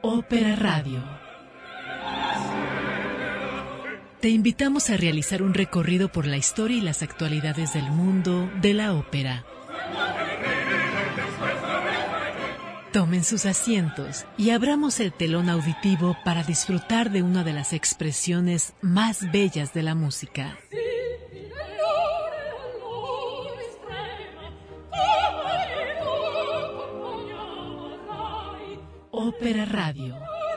Ópera Radio. Te invitamos a realizar un recorrido por la historia y las actualidades del mundo de la ópera. Tomen sus asientos y abramos el telón auditivo para disfrutar de una de las expresiones más bellas de la música. Ópera Radio.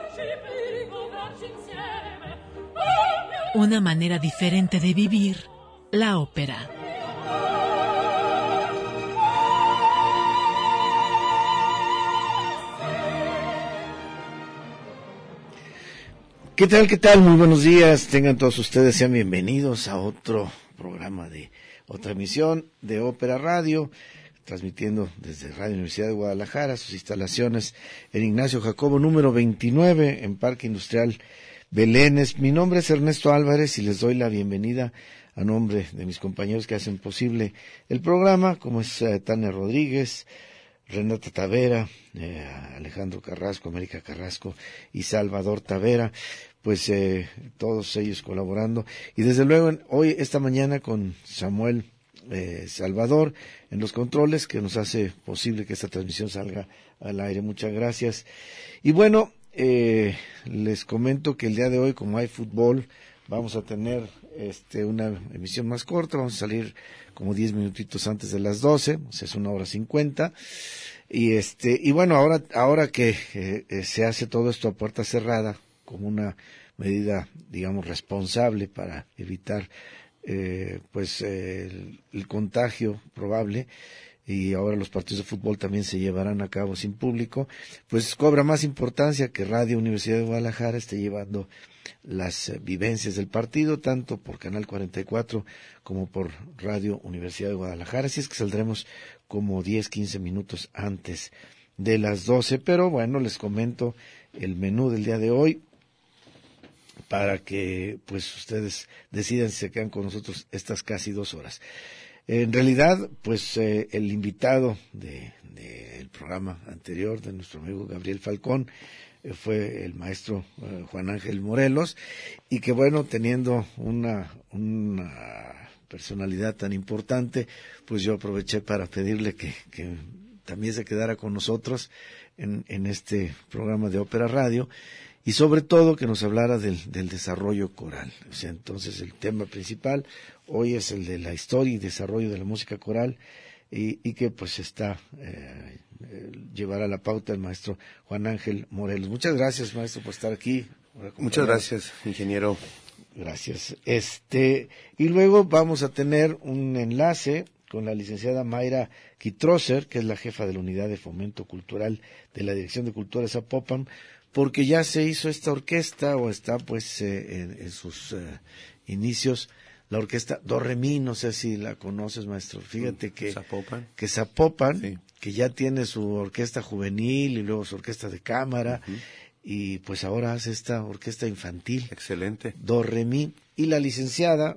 Una manera diferente de vivir la ópera. ¿Qué tal? ¿Qué tal? Muy buenos días. Tengan todos ustedes, sean bienvenidos a otro programa de otra emisión de Ópera Radio, transmitiendo desde Radio Universidad de Guadalajara, sus instalaciones en Ignacio Jacobo, número 29, en Parque Industrial Belénes. Mi nombre es Ernesto Álvarez y les doy la bienvenida a nombre de mis compañeros que hacen posible el programa, como es Tania Rodríguez, Renata Tavera, Alejandro Carrasco, América Carrasco y Salvador Tavera, pues todos ellos colaborando. Y desde luego hoy, esta mañana, con Samuel Salvador en los controles, que nos hace posible que esta transmisión salga al aire. Muchas gracias. Y bueno, les comento que el día de hoy, como hay fútbol, vamos a tener una emisión más corta. Vamos a salir como 10 minutitos antes de las 12, o sea, es 1:50. Y bueno, ahora que se hace todo esto a puerta cerrada, como una medida, digamos, responsable para evitar el contagio probable, y ahora los partidos de fútbol también se llevarán a cabo sin público, pues cobra más importancia que Radio Universidad de Guadalajara esté llevando las vivencias del partido, tanto por Canal 44 como por Radio Universidad de Guadalajara. Así es que saldremos como 10-15 minutos antes de las 12, pero bueno, les comento el menú del día de hoy para que pues ustedes decidan si se quedan con nosotros estas casi 2 horas. En realidad, pues el invitado del programa anterior, de nuestro amigo Gabriel Falcón, fue el maestro Juan Ángel Morelos, y que bueno, teniendo una personalidad tan importante, pues yo aproveché para pedirle que también se quedara con nosotros en este programa de Ópera Radio, y sobre todo que nos hablara del desarrollo coral. O sea, entonces el tema principal hoy es el de la historia y desarrollo de la música coral, y que pues llevará la pauta el maestro Juan Ángel Morelos. Muchas gracias, maestro, por estar aquí. Muchas gracias, ingeniero. Gracias. Y luego vamos a tener un enlace con la licenciada Mayra Kitroser, que es la jefa de la Unidad de Fomento Cultural de la Dirección de Cultura de Zapopan, porque ya se hizo esta orquesta, o está pues en sus inicios, la orquesta Do Re Mi. No sé si la conoces, maestro. Fíjate que Zapopan, sí, que ya tiene su orquesta juvenil y luego su orquesta de cámara, y pues ahora hace esta orquesta infantil. Excelente. Do Re Mi. Y la licenciada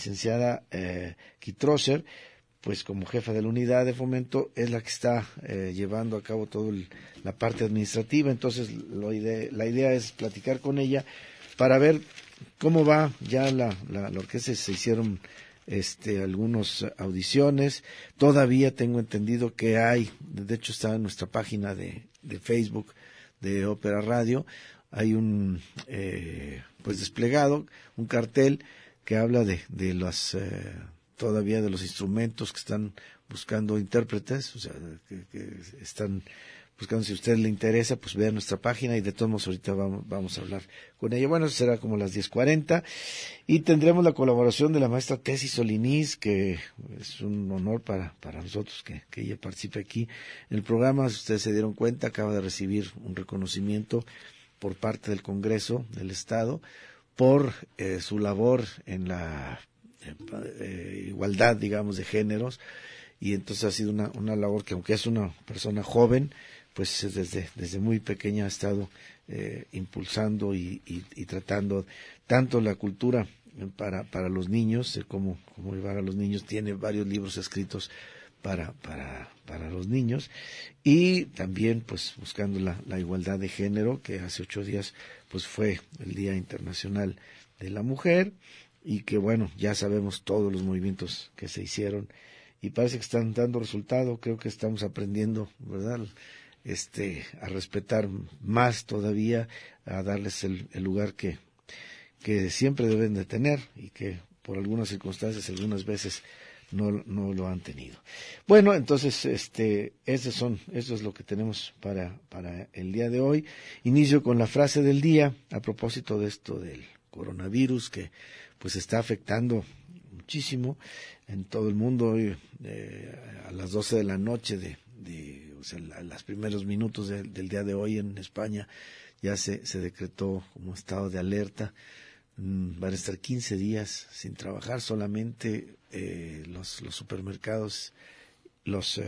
Kitroser, pues como jefa de la unidad de fomento, es la que está llevando a cabo toda la parte administrativa. Entonces la idea es platicar con ella para ver cómo va ya la orquesta. Se hicieron algunas audiciones. Todavía tengo entendido que hay, de hecho está en nuestra página de Facebook de Ópera Radio, hay un pues desplegado, un cartel que habla de las todavía de los instrumentos que están buscando intérpretes, o sea, que están buscando. Si a usted le interesa, pues vea nuestra página, y de todos modos ahorita vamos a hablar con ella. Bueno, será como las 10:40, y tendremos la colaboración de la maestra Tessy Solinís, que es un honor para nosotros que ella participe aquí en el programa. Si ustedes se dieron cuenta, acaba de recibir un reconocimiento por parte del Congreso del Estado por su labor en la igualdad, digamos, de géneros, y entonces ha sido una labor que, aunque es una persona joven, pues desde muy pequeña ha estado impulsando y tratando tanto la cultura para los niños, cómo llevar a los niños. Tiene varios libros escritos para los niños, y también pues buscando la igualdad de género, que hace 8 días pues fue el Día Internacional de la Mujer, y que bueno, ya sabemos todos los movimientos que se hicieron y parece que están dando resultado. Creo que estamos aprendiendo, ¿verdad?, a respetar más todavía, a darles el lugar que siempre deben de tener, y que por algunas circunstancias algunas veces no lo han tenido. Bueno, entonces eso es lo que tenemos para el día de hoy. Inicio con la frase del día a propósito de esto del coronavirus, que pues está afectando muchísimo en todo el mundo. Hoy, a las 12 de la noche o sea, los primeros minutos del día de hoy en España ya se decretó como estado de alerta. Van a estar 15 días sin trabajar, solamente los supermercados, los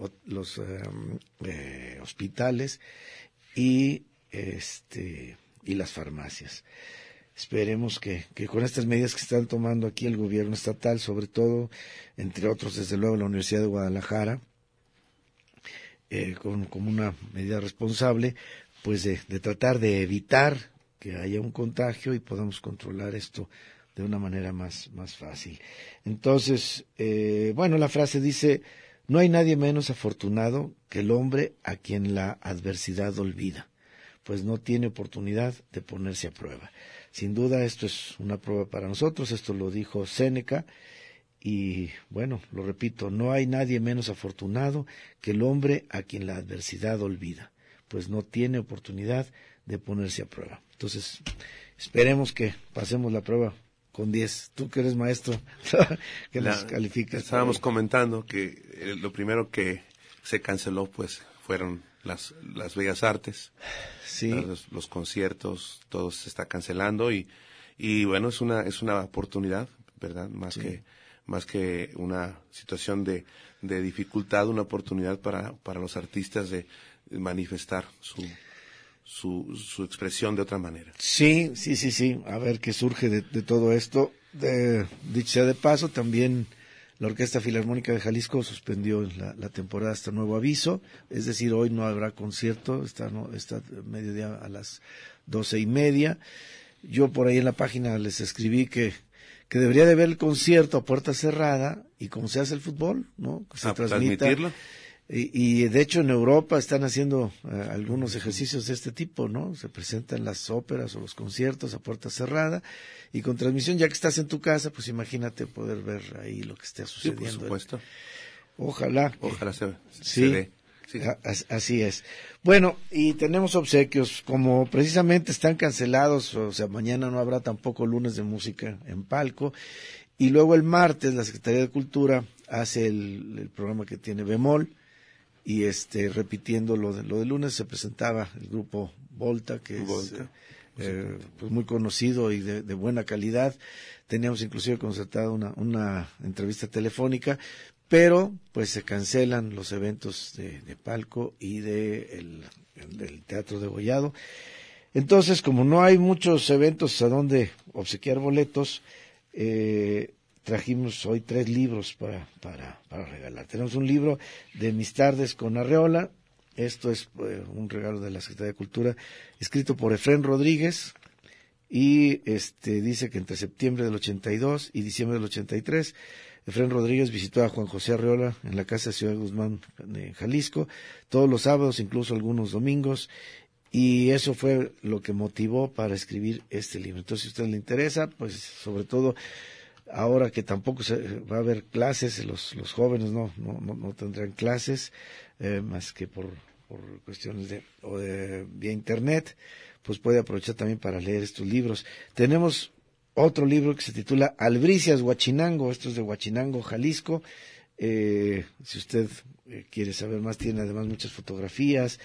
hospitales y las farmacias. Esperemos que con estas medidas que están tomando aquí el gobierno estatal, sobre todo, entre otros, desde luego, la Universidad de Guadalajara, como una medida responsable, pues de tratar de evitar que haya un contagio y podamos controlar esto de una manera más fácil. Entonces, la frase dice: no hay nadie menos afortunado que el hombre a quien la adversidad olvida, pues no tiene oportunidad de ponerse a prueba. Sin duda esto es una prueba para nosotros, esto lo dijo Séneca, y bueno, lo repito, no hay nadie menos afortunado que el hombre a quien la adversidad olvida, pues no tiene oportunidad de ponerse a prueba. Entonces, esperemos que pasemos la prueba con 10. Tú que eres maestro, que nos calificas. Estábamos comentando que lo primero que se canceló pues fueron las bellas artes. Sí. Los conciertos, todo se está cancelando y bueno, es una oportunidad, ¿verdad? Más que una situación de dificultad, una oportunidad para los artistas de manifestar su expresión de otra manera. Sí. A ver qué surge de todo esto. Dicho sea de paso, también la Orquesta Filarmónica de Jalisco suspendió la temporada hasta nuevo aviso, es decir, hoy no habrá concierto, está mediodía a las 12:30. Yo por ahí en la página les escribí que debería de haber el concierto a puerta cerrada, y como se hace el fútbol, ¿no?, que se transmita. Transmitirlo. Y de hecho en Europa están haciendo algunos ejercicios de este tipo, ¿no? Se presentan las óperas o los conciertos a puerta cerrada y con transmisión, ya que estás en tu casa, pues imagínate poder ver ahí lo que esté sucediendo. Sí, por supuesto. Ojalá se dé. Sí. Así es. Bueno, y tenemos obsequios, como precisamente están cancelados, o sea, mañana no habrá tampoco lunes de música en Palco, y luego el martes la Secretaría de Cultura hace el programa que tiene Bemol, y repitiendo lo de lunes se presentaba el grupo Volta, que Volta. Pues muy conocido y de buena calidad. Teníamos inclusive concertado una entrevista telefónica, pero pues se cancelan los eventos de Palco y del Teatro Degollado. Entonces, como no hay muchos eventos a donde obsequiar boletos, trajimos hoy 3 libros para regalar. Tenemos un libro de Mis tardes con Arreola. Esto es un regalo de la Secretaría de Cultura, escrito por Efrén Rodríguez, y dice que entre septiembre del 82 y diciembre del 83, Efrén Rodríguez visitó a Juan José Arreola en la casa de Ciudad Guzmán, de Jalisco, todos los sábados, incluso algunos domingos, y eso fue lo que motivó para escribir este libro. Entonces, si a usted le interesa, pues sobre todo ahora que tampoco va a haber clases, los jóvenes no tendrán clases, más que por cuestiones de vía internet, pues puede aprovechar también para leer estos libros. Tenemos otro libro que se titula Albricias Huachinango, esto es de Huachinango, Jalisco. Si usted quiere saber más, tiene además muchas fotografías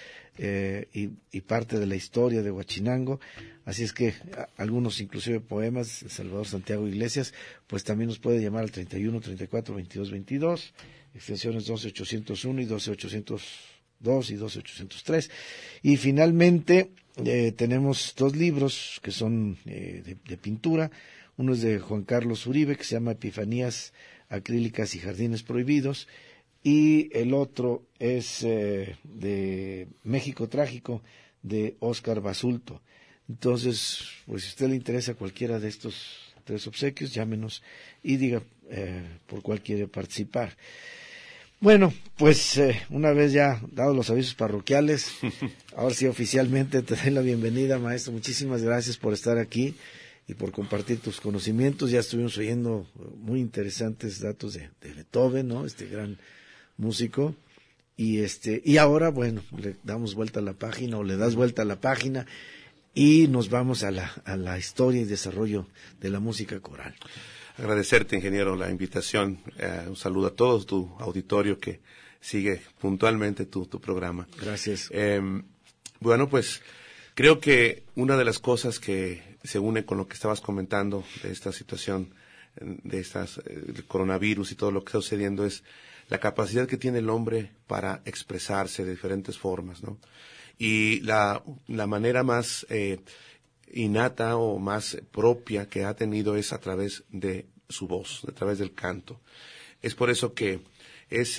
y parte de la historia de Huachinango, así es que algunos inclusive poemas de Salvador Santiago Iglesias, pues también nos puede llamar al 31 34 22 22, extensiones 12801 y 12802 y 12803. Y finalmente tenemos 2 libros que son de pintura. Uno es de Juan Carlos Uribe, que se llama Epifanías acrílicas y jardines prohibidos, y el otro es de México Trágico, de Óscar Basulto. Entonces, pues si a usted le interesa cualquiera de estos 3 obsequios, llámenos y diga por cuál quiere participar. Bueno, pues una vez ya dados los avisos parroquiales, ahora sí oficialmente te doy la bienvenida, maestro. Muchísimas gracias por estar aquí y por compartir tus conocimientos. Ya estuvimos oyendo muy interesantes datos de Beethoven, ¿no? Este gran músico. Y ahora, bueno, le damos vuelta a la página o le das vuelta a la página y nos vamos a la historia y desarrollo de la música coral. Agradecerte, ingeniero, la invitación. Un saludo a todos tu auditorio que sigue puntualmente tu programa. Gracias. Bueno, pues creo que una de las cosas que se une con lo que estabas comentando de esta situación, del coronavirus y todo lo que está sucediendo, es la capacidad que tiene el hombre para expresarse de diferentes formas, ¿no? Y la manera más innata o más propia que ha tenido es a través de su voz, a través del canto. Es por eso que es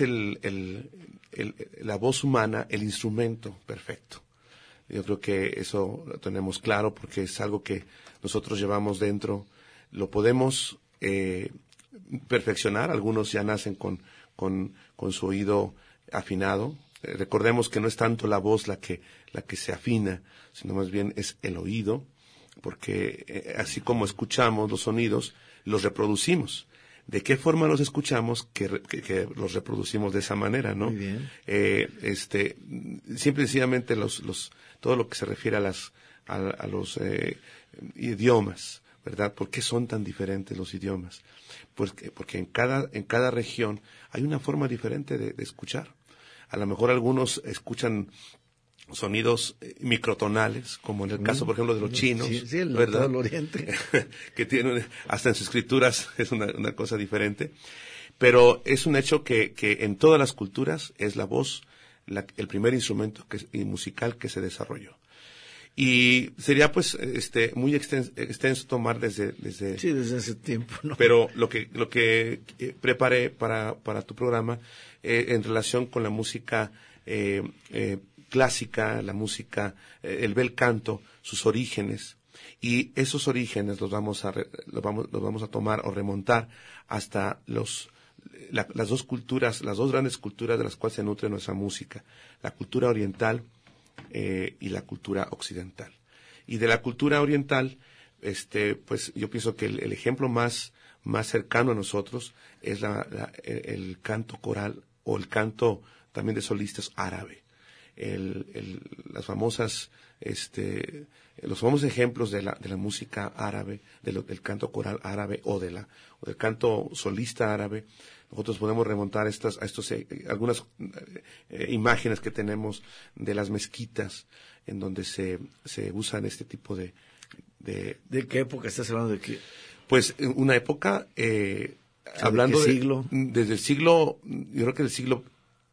la voz humana el instrumento perfecto. Yo creo que eso lo tenemos claro porque es algo que nosotros llevamos dentro. Lo podemos perfeccionar. Algunos ya nacen con su oído afinado. Recordemos que no es tanto la voz la que se afina, sino más bien es el oído, porque así como escuchamos los sonidos, los reproducimos. ¿De qué forma los escuchamos? Que los reproducimos de esa manera, ¿no? Muy bien. Simple y sencillamente todo lo que se refiere a los idiomas, ¿verdad? ¿Por qué son tan diferentes los idiomas? Porque en cada región hay una forma diferente de escuchar. A lo mejor algunos escuchan sonidos microtonales, como en el caso, por ejemplo, de los chinos, sí, ¿verdad? Todo el Oriente. Que tienen, hasta en sus escrituras, es una cosa diferente. Pero es un hecho que en todas las culturas es la voz el primer instrumento musical que se desarrolló. Y sería pues muy extenso tomar desde Sí, desde hace tiempo, ¿no? Pero lo que preparé para tu programa en relación con la música clásica, la música, el bel canto, sus orígenes, y esos orígenes los vamos a tomar o remontar hasta las dos culturas, las dos grandes culturas de las cuales se nutre nuestra música, la cultura oriental y la cultura occidental. Y de la cultura oriental, pues yo pienso que el ejemplo más cercano a nosotros es el canto coral o el canto también de solistas árabe. Los famosos ejemplos de la música árabe, del canto coral árabe o del canto solista árabe. Nosotros podemos remontar algunas imágenes que tenemos de las mezquitas en donde se usan este tipo de... ¿De qué época estás hablando? ¿De qué? Pues una época, hablando ¿de qué siglo? Desde el siglo, yo creo que del siglo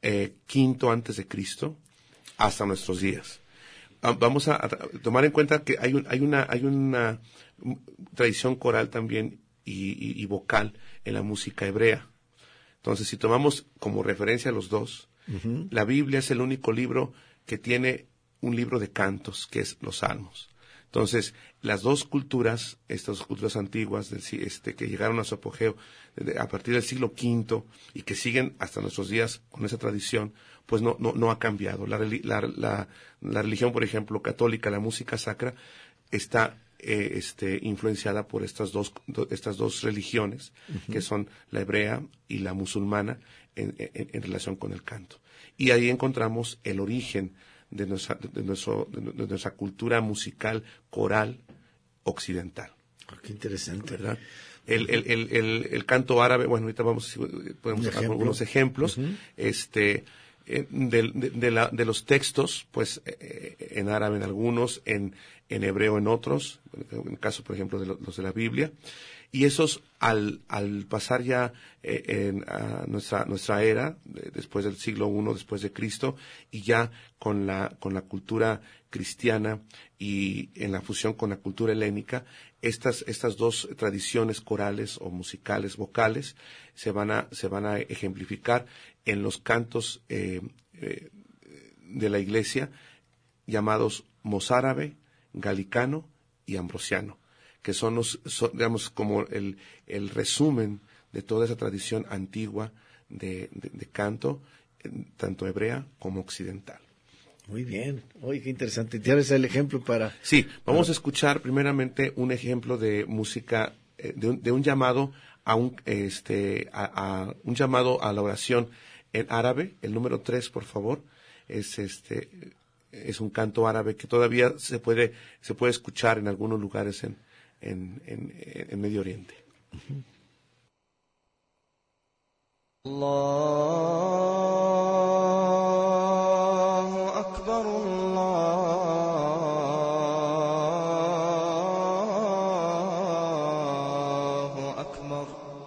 V antes de Cristo hasta nuestros días. Vamos a tomar en cuenta que hay una tradición coral también y vocal en la música hebrea. Entonces, si tomamos como referencia los dos, uh-huh. La Biblia es el único libro que tiene un libro de cantos, que es los Salmos. Entonces, las dos culturas, estas culturas antiguas que llegaron a su apogeo a partir del siglo V y que siguen hasta nuestros días con esa tradición, pues no ha cambiado. La religión, por ejemplo, católica, la música sacra, está influenciada por estas dos religiones, uh-huh. que son la hebrea y la musulmana en relación con el canto. Y ahí encontramos el origen de nuestra cultura musical coral occidental. Oh, qué interesante, ¿verdad? El canto árabe, bueno, ahorita podemos sacar algunos ejemplos, uh-huh. De los textos, pues en árabe en algunos, en hebreo en otros, en el caso, por ejemplo, de los de la Biblia, y esos al pasar ya a nuestra era, después del siglo I después de Cristo, y ya con la cultura cristiana y en la fusión con la cultura helénica, estas dos tradiciones corales o musicales, vocales, se van a ejemplificar en los cantos de la Iglesia llamados mozárabe, galicano y ambrosiano, que son digamos, como el resumen de toda esa tradición antigua de canto, tanto hebrea como occidental. Muy bien. Oye, qué interesante. ¿Tienes el ejemplo para...? Sí, vamos a escuchar primeramente un ejemplo de música, de un llamado a un llamado a la oración en árabe. El número 3, por favor, es un canto árabe que todavía se puede escuchar en algunos lugares en Medio Oriente. Uh-huh. Allahu Akbar, Allahu Akbar,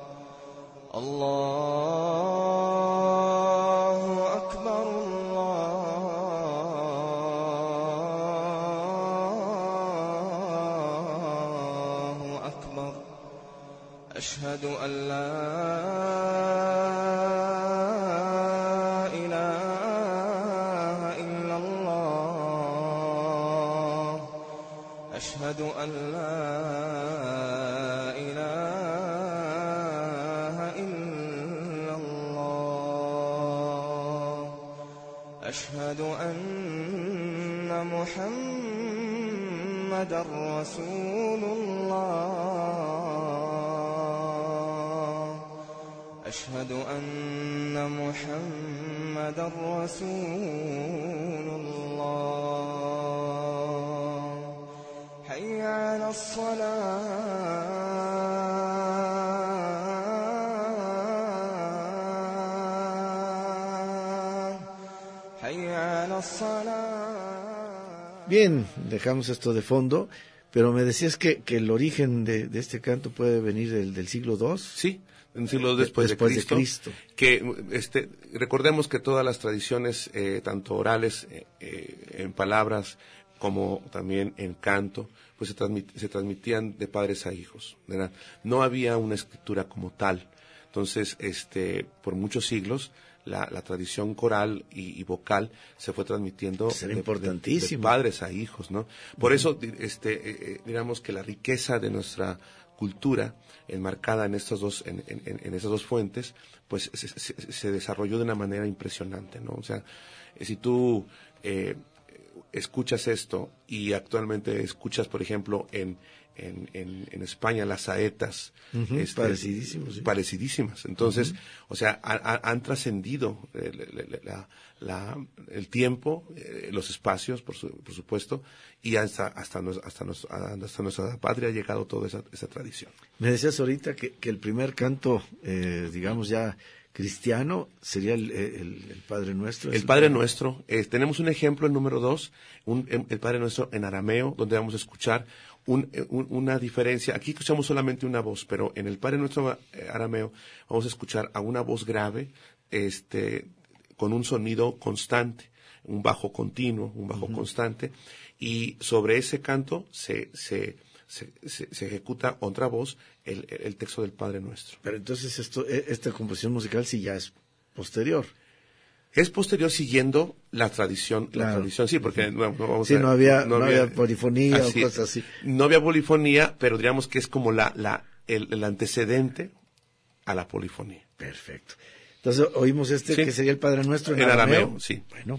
Allahu Akbar, Allahu Akbar. Ashhadu an la أشهد أن لا إله إلا الله أشهد أن محمدا رسول الله أشهد أن محمدا رسول الله حي على الصلاة حي على الصلاة. Bien, dejamos esto de fondo, pero me decías que el origen de este canto puede venir del siglo II. Sí, un siglo después de Cristo. Que recordemos que todas las tradiciones, tanto orales, en palabras, como también en canto, pues se transmitían de padres a hijos, ¿verdad? No había una escritura como tal. Entonces, por muchos siglos, la tradición coral y vocal se fue transmitiendo de padres a hijos, ¿no? Por eso, digamos que la riqueza de nuestra cultura, enmarcada en estas dos fuentes, pues se desarrolló de una manera impresionante, ¿no? O sea, si tú escuchas esto y actualmente escuchas, por ejemplo, en España las saetas, uh-huh, parecidísimas. Entonces, uh-huh, o sea, han trascendido el tiempo, los espacios, por supuesto, y hasta nuestra patria ha llegado toda esa tradición. Me decías ahorita que el primer canto, digamos ya cristiano, sería el Padre Nuestro. El Padre Nuestro. Tenemos un ejemplo, el número 2, el Padre Nuestro en arameo, donde vamos a escuchar una diferencia. Aquí escuchamos solamente una voz, pero en el Padre Nuestro arameo vamos a escuchar a una voz grave, con un sonido constante, un bajo continuo, un bajo uh-huh, constante, y sobre ese canto se ejecuta otra voz, el texto del Padre Nuestro. Pero entonces esta composición musical sí ya es posterior. Es posterior, siguiendo la tradición, sí, porque no había polifonía o cosas así. No había polifonía, pero diríamos que es como el antecedente a la polifonía. Perfecto. Entonces oímos sí, que sería el Padre Nuestro en arameo. Sí. Bueno.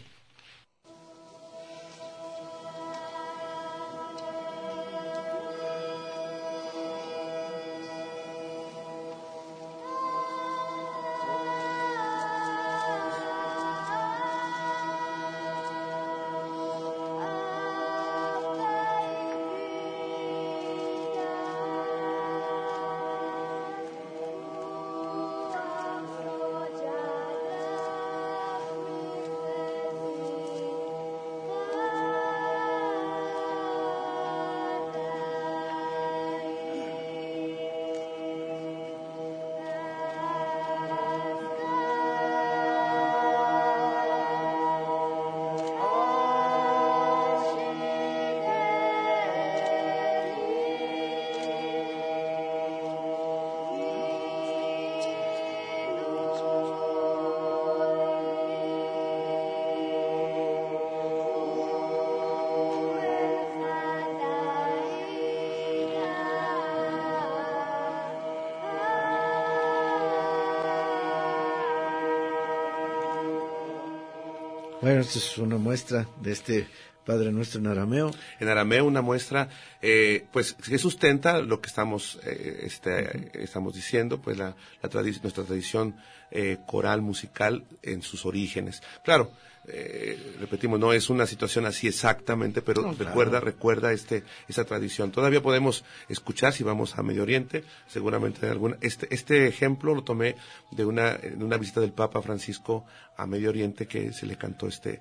Bueno, esta es una muestra de este Padre Nuestro en arameo. En arameo, una muestra pues que sustenta lo que estamos estamos diciendo, pues nuestra tradición coral musical en sus orígenes. Claro, repetimos, no es una situación así exactamente, pero No, recuerda esa tradición. Todavía podemos escuchar, si vamos a Medio Oriente, seguramente en alguna. Este ejemplo lo tomé de una visita del Papa Francisco a Medio Oriente, que se le cantó este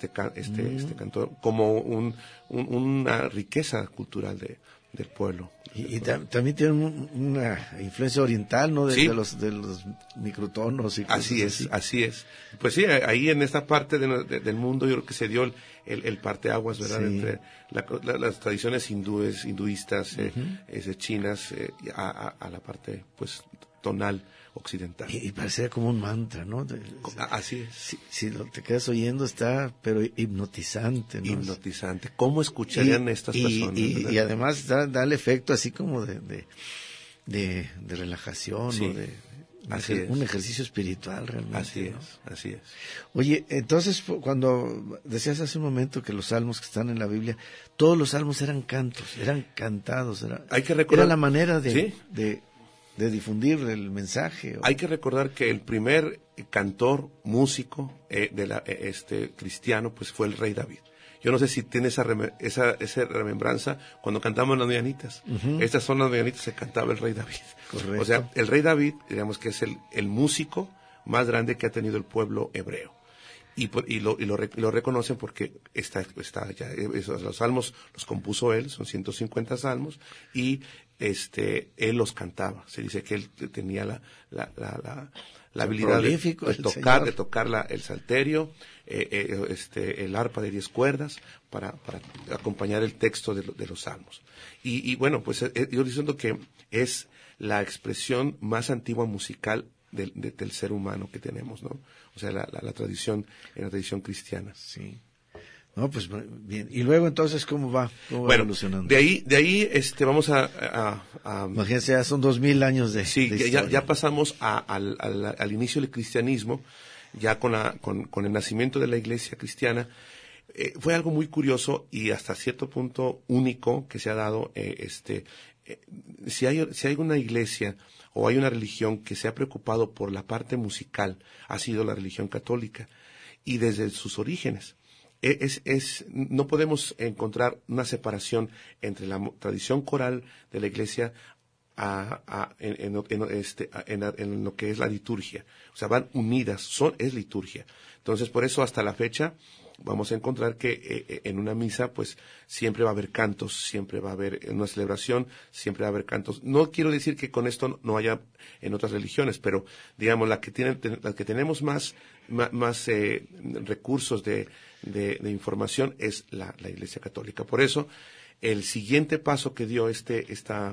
canto como una riqueza cultural del pueblo. Y también tiene una influencia oriental, ¿no? Sí. De los microtonos y cosas Así es. Pues sí, ahí en esta parte del mundo yo creo que se dio el parteaguas, ¿verdad? Sí. Entre las tradiciones hinduistas, chinas, a la parte, pues, tonal occidental. Y parecía como un mantra, ¿no? Así es. Si te quedas oyendo está, pero hipnotizante, ¿no? Hipnotizante. ¿Cómo escucharían estas personas? Y además da el efecto así como de relajación, Sí, o de un ejercicio espiritual realmente. Así es. Oye, entonces cuando decías hace un momento que los salmos que están en la Biblia, todos los salmos eran cantos, eran cantados, Hay que recordar, era la manera ¿sí? de difundir el mensaje. Hay que recordar que el primer cantor, músico cristiano, pues fue el rey David. Yo no sé si tiene esa remembranza cuando cantamos las mañanitas. Estas son las mañanitas que cantaba el rey David. Correcto. O sea, el rey David, digamos que es el músico más grande que ha tenido el pueblo hebreo. Y lo reconocen porque los salmos los compuso él, son 150 salmos, y él los cantaba. Se dice que él tenía la habilidad de tocar el salterio, el arpa de 10 cuerdas para acompañar el texto de los salmos. Y bueno, pues yo diciendo que es la expresión más antigua musical del ser humano que tenemos, ¿no? O sea, la tradición, en la tradición cristiana. Sí. No, pues bien. Y luego entonces, ¿cómo va evolucionando? De ahí vamos a imagínense, ya son 2000 años de historia. Ya pasamos al inicio del cristianismo, ya con el nacimiento de la iglesia cristiana. Fue algo muy curioso y hasta cierto punto único que se ha dado. Si hay una iglesia o hay una religión que se ha preocupado por la parte musical, ha sido la religión católica, y desde sus orígenes. No podemos encontrar una separación entre la tradición coral de la iglesia en lo que es la liturgia. O sea, van unidas, es liturgia. Entonces, por eso hasta la fecha vamos a encontrar que en una misa, pues, siempre va a haber cantos, siempre va a haber, en una celebración, siempre va a haber cantos. No quiero decir que con esto no haya en otras religiones, pero, digamos, la que tenemos más recursos de información es la Iglesia Católica. Por eso, el siguiente paso que dio este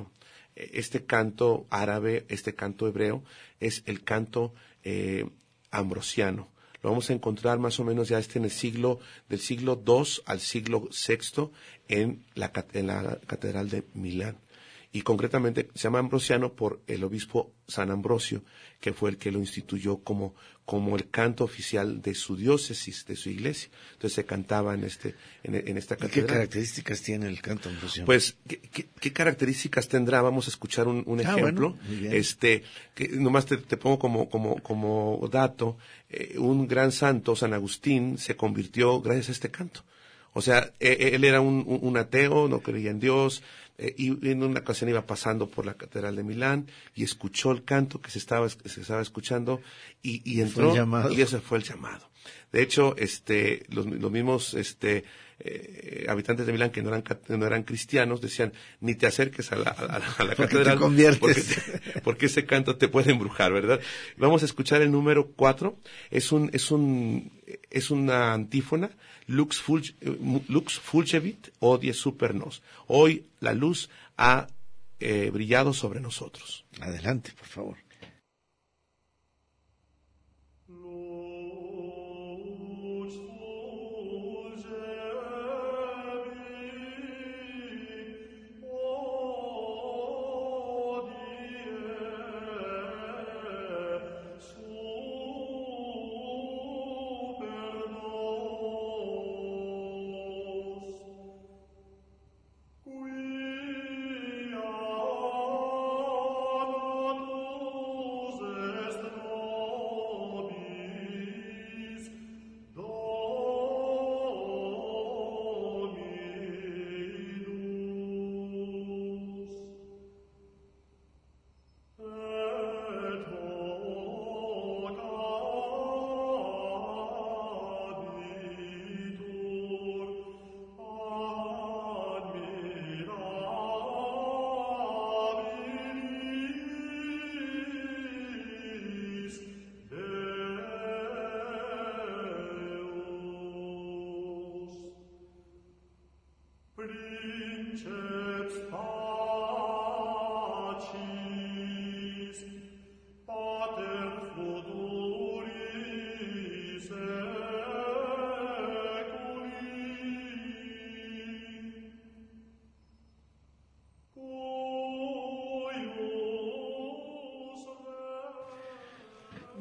canto árabe, este canto hebreo, es el canto ambrosiano. Lo vamos a encontrar más o menos ya del siglo II al siglo VI en la Catedral de Milán. Y concretamente se llama ambrosiano por el obispo San Ambrosio, que fue el que lo instituyó como el canto oficial de su diócesis, de su iglesia. Entonces se cantaba en esta catedral. ¿Qué características tiene el canto ambrosiano? Pues, ¿qué características tendrá? Vamos a escuchar un ejemplo. Bueno, muy bien. Que nomás te pongo como dato, un gran santo, San Agustín, se convirtió gracias a este canto. O sea, él era un ateo, no creía en Dios, y en una ocasión iba pasando por la Catedral de Milán y escuchó el canto que se estaba escuchando y entró, y ese fue el llamado. De hecho, los mismos habitantes de Milán que no eran cristianos decían, ni te acerques a la catedral, te conviertes. porque ese canto te puede embrujar, ¿verdad? Vamos a escuchar el número 4. Es una antífona, Lux fulgevit, hodie super nos. Hoy la luz ha brillado sobre nosotros. Adelante, por favor.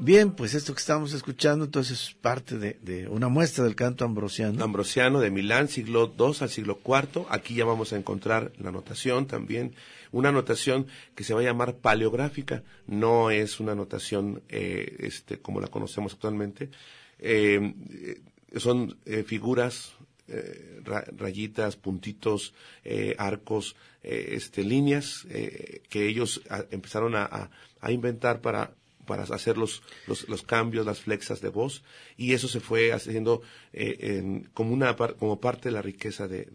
Bien, pues esto que estamos escuchando entonces es parte de una muestra del canto ambrosiano. Ambrosiano de Milán, siglo II al siglo IV. Aquí ya vamos a encontrar la notación también, una notación que se va a llamar paleográfica, no es una notación como la conocemos actualmente. Son figuras, rayitas, puntitos, arcos, líneas que ellos empezaron a inventar para hacer los cambios, las flexas de voz, y eso se fue haciendo como parte de la riqueza de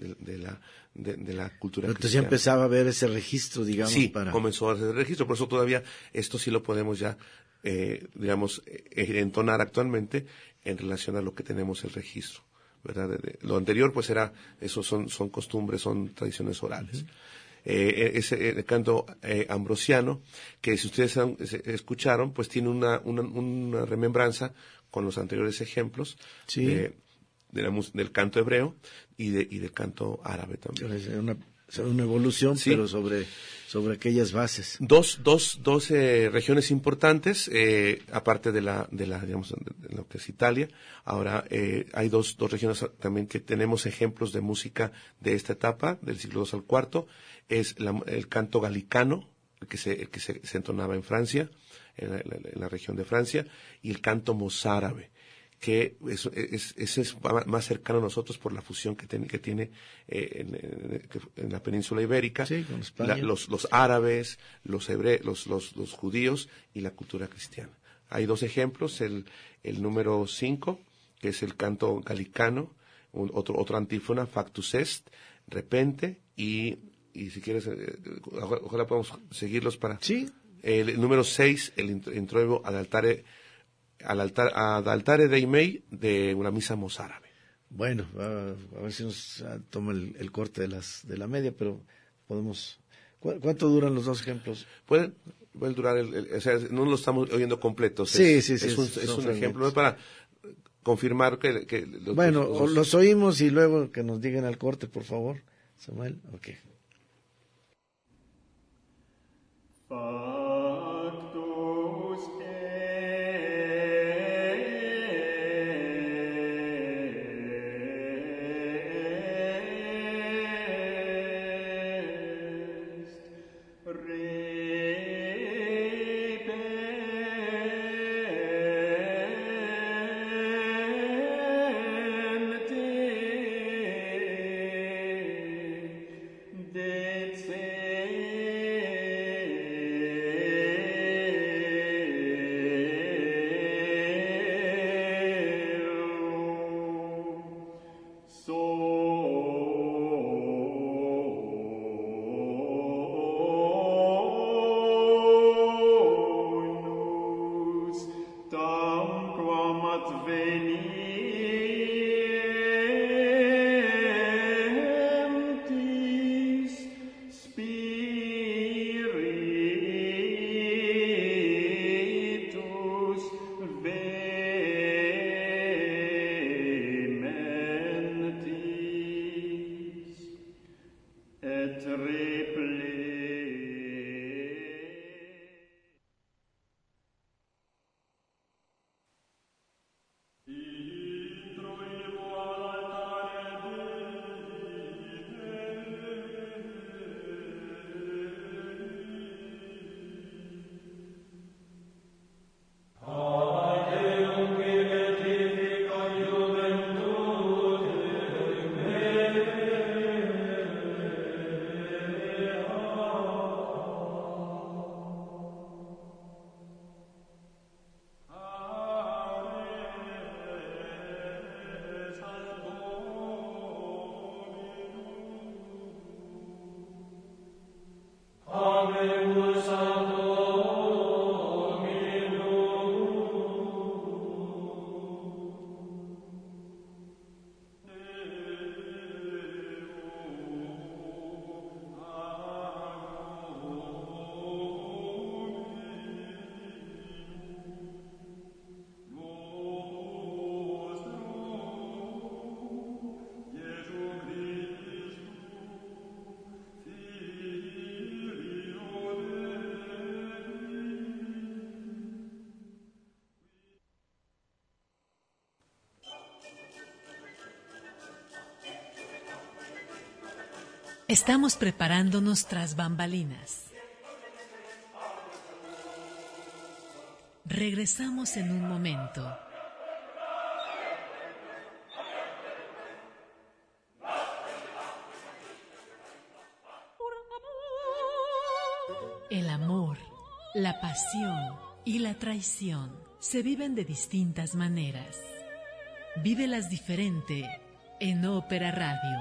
la cultura Entonces cristiana. ya empezaba a ver ese registro, digamos, Sí, para... comenzó a hacer el registro, por eso todavía esto sí lo podemos ya, entonar actualmente en relación a lo que tenemos el registro, ¿verdad? Lo anterior, pues eso son costumbres, son tradiciones orales. Ese canto ambrosiano, que si ustedes escucharon, pues tiene una remembranza con los anteriores ejemplos, Sí. del canto hebreo y del canto árabe también. Una evolución, Sí. pero sobre aquellas bases. Dos regiones importantes, aparte de digamos, de lo que es Italia. Ahora, hay dos regiones también que tenemos ejemplos de música de esta etapa, del siglo II al IV. Es el canto galicano, el que se entonaba en Francia, en la región de Francia, y el canto mozárabe, que ese es más cercano a nosotros por la fusión que tiene en la península ibérica, sí, con España. los árabes, los judíos y la cultura cristiana. Hay dos ejemplos, el número 5, que es el canto galicano, otro antífona, factus est, repente, y si quieres, ojalá podamos seguirlos para... Sí. El número 6, el introito ad altare Dei Mei, de una misa mozárabe. Bueno, a ver si nos toma el corte de la media, pero podemos... ¿Cuánto duran los dos ejemplos? Pueden durar, o sea, no lo estamos oyendo completos. Sí. Es un ejemplo, ¿no? Para confirmar que los oímos y luego que nos digan al corte, por favor. Samuel, ok. Factus est Estamos preparándonos tras bambalinas. Regresamos en un momento. El amor, la pasión y la traición se viven de distintas maneras. Vívelas diferente en Ópera Radio.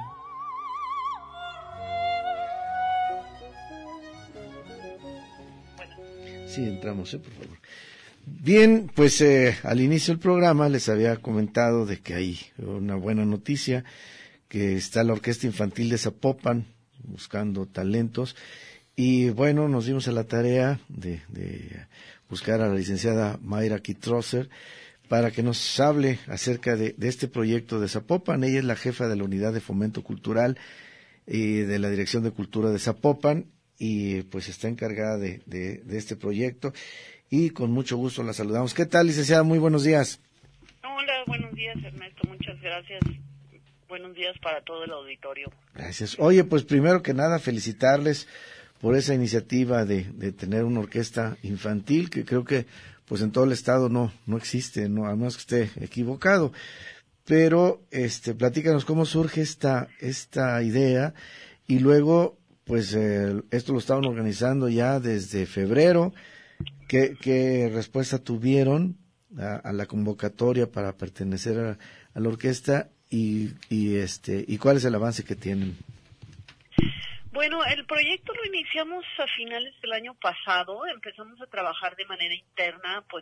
Sí, entramos, por favor. Bien, pues al inicio del programa les había comentado de que hay una buena noticia, que está la Orquesta Infantil de Zapopan buscando talentos, y bueno, nos dimos a la tarea de buscar a la licenciada Mayra Kitrosser para que nos hable acerca de este proyecto de Zapopan. Ella es la jefa de la Unidad de Fomento Cultural y de la Dirección de Cultura de Zapopan, y pues está encargada de este proyecto, y con mucho gusto la saludamos. ¿Qué tal, licenciada? Muy buenos días. Hola, buenos días, Ernesto, muchas gracias. Buenos días para todo el auditorio. Gracias. Oye, pues primero que nada felicitarles por esa iniciativa de tener una orquesta infantil, que creo que pues en todo el estado no existe, no, a menos que esté equivocado. Pero platícanos cómo surge esta idea, y luego pues esto lo estaban organizando ya desde febrero. ¿Qué respuesta tuvieron a la convocatoria para pertenecer a la orquesta, y cuál es el avance que tienen? Bueno, el proyecto lo iniciamos a finales del año pasado. Empezamos a trabajar de manera interna, pues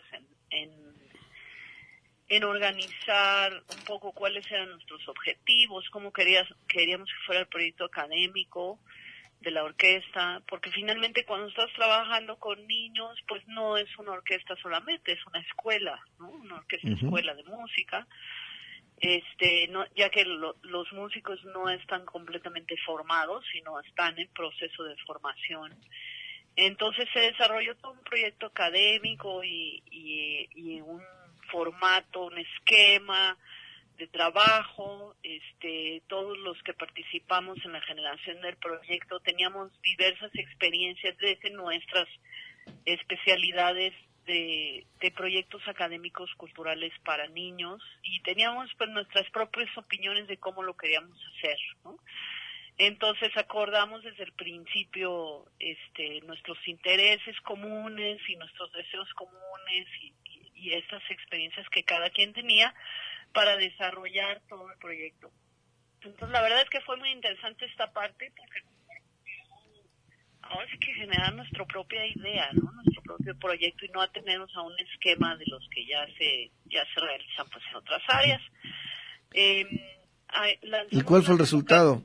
en organizar un poco cuáles eran nuestros objetivos, cómo queríamos que fuera el proyecto académico de la orquesta, porque finalmente cuando estás trabajando con niños, pues no es una orquesta solamente, es una escuela, ¿no? Una orquesta escuela de música, no, ya que los músicos no están completamente formados, sino están en proceso de formación. Entonces se desarrolló todo un proyecto académico y un formato, un esquema de trabajo. Todos los que participamos en la generación del proyecto teníamos diversas experiencias desde nuestras especialidades de proyectos académicos culturales para niños, y teníamos pues nuestras propias opiniones de cómo lo queríamos hacer, ¿no? Entonces acordamos desde el principio nuestros intereses comunes y nuestros deseos comunes y estas experiencias que cada quien tenía para desarrollar todo el proyecto. Entonces la verdad es que fue muy interesante esta parte, porque ahora sí que generar nuestra propia idea, ¿no? Nuestro propio proyecto, y no atenernos a un esquema de los que ya se realizan pues en otras áreas. ¿Y cuál fue el resultado?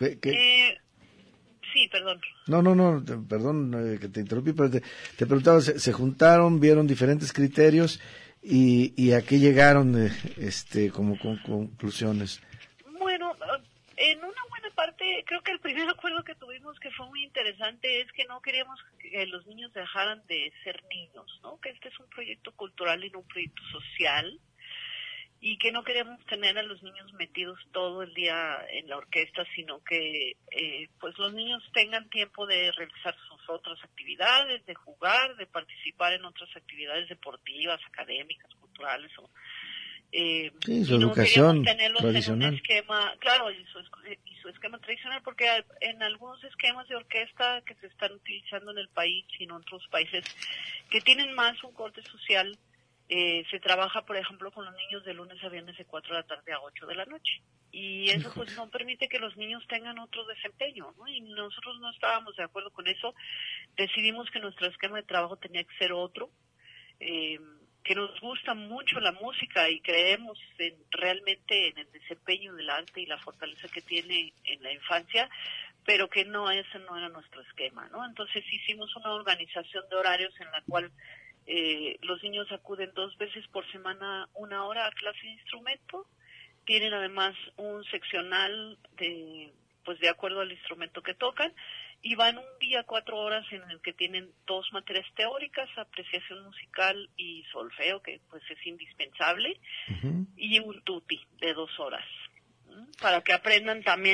Sí, perdón. No, perdón que te interrumpí, pero te preguntaba, se juntaron, vieron diferentes criterios, y a qué llegaron como conclusiones. Bueno, en una buena parte, creo que el primer acuerdo que tuvimos, que fue muy interesante, es que no queríamos que los niños dejaran de ser niños, ¿no? Que este es un proyecto cultural y no un proyecto social, y que no queríamos tener a los niños metidos todo el día en la orquesta, sino que pues los niños tengan tiempo de realizar sus otras actividades, de jugar, de participar en otras actividades deportivas, académicas, culturales, sí, su y no educación tenerlos tradicional. en un esquema, claro, y su esquema tradicional, porque en algunos esquemas de orquesta que se están utilizando en el país y en otros países que tienen más un corte social, se trabaja, por ejemplo, con los niños de lunes a viernes de 4 de la tarde a 8 de la noche. Y eso pues no permite que los niños tengan otro desempeño, ¿no? Y nosotros no estábamos de acuerdo con eso. Decidimos que nuestro esquema de trabajo tenía que ser otro, que nos gusta mucho la música y creemos realmente en el desempeño del arte y la fortaleza que tiene en la infancia, pero que ese no era nuestro esquema, ¿no? Entonces hicimos una organización de horarios en la cual los niños acuden 2 veces por semana 1 hora a clase de instrumento. Tienen además un seccional de acuerdo al instrumento que tocan, y van un día 4 horas en el que tienen 2 materias teóricas, apreciación musical y solfeo, que pues es indispensable, y un tutti de 2 horas, para que aprendan también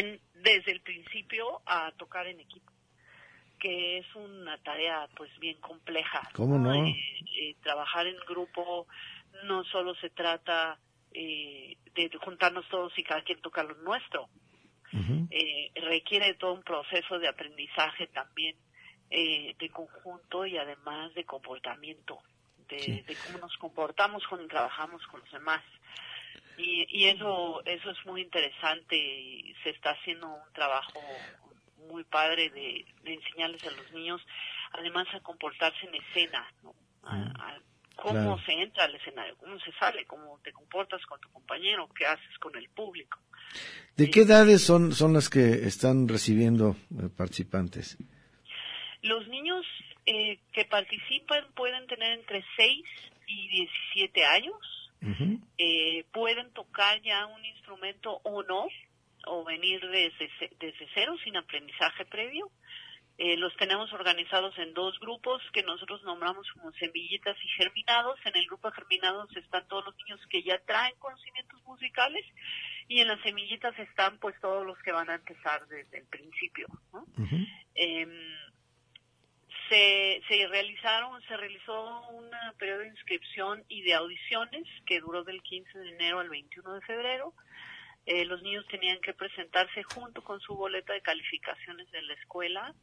desde el principio a tocar en equipo, que es una tarea pues bien compleja. ¿Cómo no? Trabajar en grupo no solo se trata de juntarnos todos y cada quien tocar lo nuestro. Uh-huh. Requiere de todo un proceso de aprendizaje también, de conjunto y además de comportamiento, de cómo nos comportamos cuando trabajamos con los demás. Y eso es muy interesante, y se está haciendo un trabajo muy padre de enseñarles a los niños, además a comportarse en escena, ¿no? A cómo se entra al escenario, cómo se sale, cómo te comportas con tu compañero, qué haces con el público. ¿De qué edades son las que están recibiendo participantes? Los niños que participan pueden tener entre 6 y 17 años. Uh-huh. Pueden tocar ya un instrumento o no, o venir desde cero, sin aprendizaje previo. Los tenemos organizados en 2 grupos que nosotros nombramos como semillitas y germinados. En el grupo de germinados están todos los niños que ya traen conocimientos musicales, y en las semillitas están pues todos los que van a empezar desde el principio, ¿no? Uh-huh. Se realizó un periodo de inscripción y de audiciones que duró del 15 de enero al 21 de febrero. Los niños tenían que presentarse junto con su boleta de calificaciones de la escuela,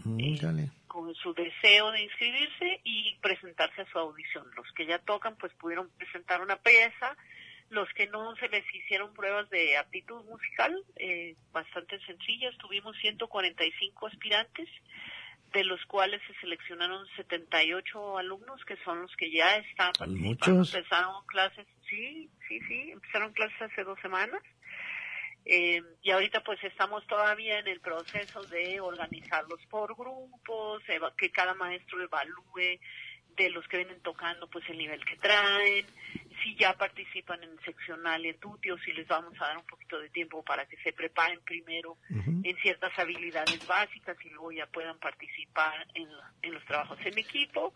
con su deseo de inscribirse y presentarse a su audición. Los que ya tocan pues pudieron presentar una pieza. Los que no, se les hicieron pruebas de aptitud musical, bastante sencillas. Tuvimos 145 aspirantes, de los cuales se seleccionaron 78 alumnos, que son los que ya están participando. Empezaron clases, empezaron clases hace 2 semanas. Y ahorita pues estamos todavía en el proceso de organizarlos por grupos, que cada maestro evalúe de los que vienen tocando pues el nivel que traen, si ya participan en seccional y en tutio, si les vamos a dar un poquito de tiempo para que se preparen primero en ciertas habilidades básicas y luego ya puedan participar en los trabajos en equipo.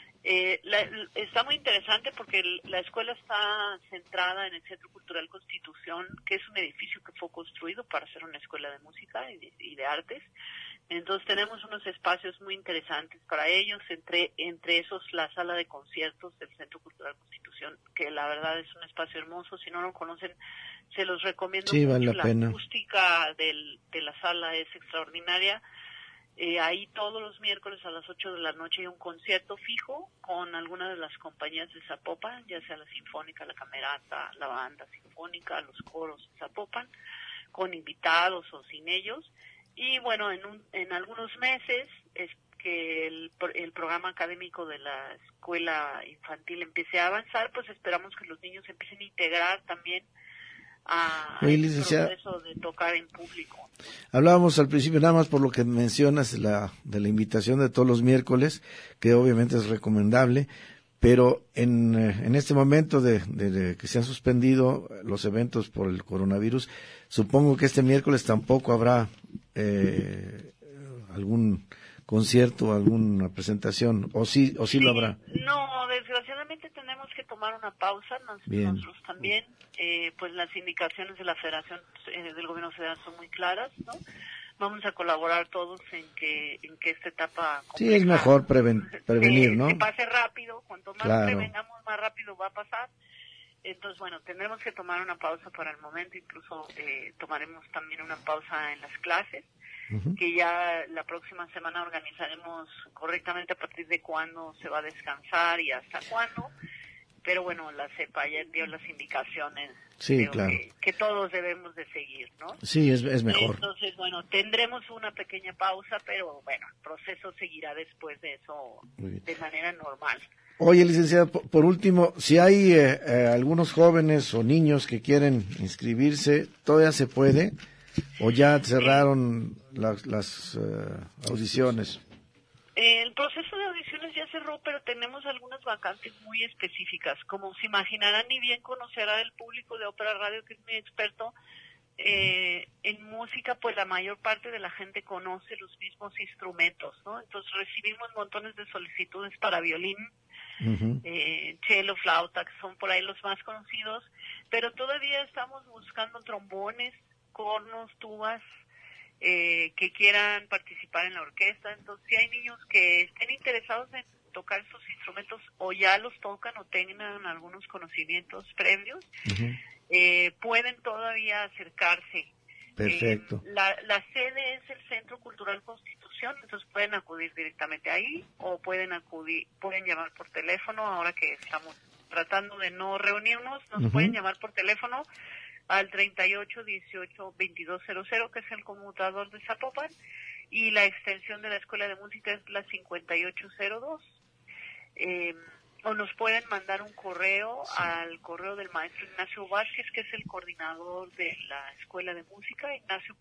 Está muy interesante porque la escuela está centrada en el Centro Cultural Constitución, que es un edificio que fue construido para ser una escuela de música y de artes. Entonces tenemos unos espacios muy interesantes para ellos, entre esos la sala de conciertos del Centro Cultural Constitución, que la verdad es un espacio hermoso. Si no lo conocen, se los recomiendo mucho. Vale la pena. Acústica de la sala es extraordinaria. Ahí todos los miércoles a las 8 de la noche hay un concierto fijo con alguna de las compañías de Zapopan, ya sea la Sinfónica, la Camerata, la Banda Sinfónica, los coros de Zapopan, con invitados o sin ellos. Y bueno, en algunos meses es que el programa académico de la escuela infantil empiece a avanzar, pues esperamos que los niños empiecen a integrar también el proceso de tocar en público. Hablábamos al principio, nada más por lo que mencionas, de la invitación de todos los miércoles, que obviamente es recomendable, pero en este momento de que se han suspendido los eventos por el coronavirus, supongo que este miércoles tampoco habrá algún concierto, alguna presentación, o sí lo habrá. No, desgraciadamente tenemos que tomar una pausa, nosotros también, pues las indicaciones de la Federación, del Gobierno Federal son muy claras, ¿no? Vamos a colaborar todos en que esta etapa compleja, sí, es mejor prevenir, ¿no? Que pase rápido, cuanto más prevengamos, más rápido va a pasar. Entonces, bueno, tendremos que tomar una pausa para el momento, incluso tomaremos también una pausa en las clases, que ya la próxima semana organizaremos correctamente a partir de cuándo se va a descansar y hasta cuándo. Pero bueno, la CEPA ya dio las indicaciones, claro, que todos debemos de seguir, ¿no? Sí, es mejor. Entonces, bueno, tendremos una pequeña pausa, pero bueno, el proceso seguirá después de eso de manera normal. Oye, licenciada, por último, si hay algunos jóvenes o niños que quieren inscribirse, ¿todavía se puede? ¿O ya cerraron las audiciones? El proceso de audiciones ya cerró, pero tenemos algunas vacantes muy específicas. Como se imaginarán, y bien conocerá el público de Ópera Radio, que es muy experto en música, pues la mayor parte de la gente conoce los mismos instrumentos, ¿no? Entonces recibimos montones de solicitudes para violín, cello, flauta, que son por ahí los más conocidos, pero todavía estamos buscando trombones, cornos, tubas, que quieran participar en la orquesta. Entonces, si hay niños que estén interesados en tocar estos instrumentos o ya los tocan o tengan algunos conocimientos previos, pueden todavía acercarse. Perfecto. La sede es el Centro Cultural Constitución, entonces pueden acudir directamente ahí o pueden llamar por teléfono. Ahora que estamos tratando de no reunirnos, nos pueden llamar por teléfono al 3818-2200, que es el conmutador de Zapopan, y la extensión de la Escuela de Música es la 5802. O nos pueden mandar un correo al correo del maestro Ignacio Vázquez, que es el coordinador de la Escuela de Música,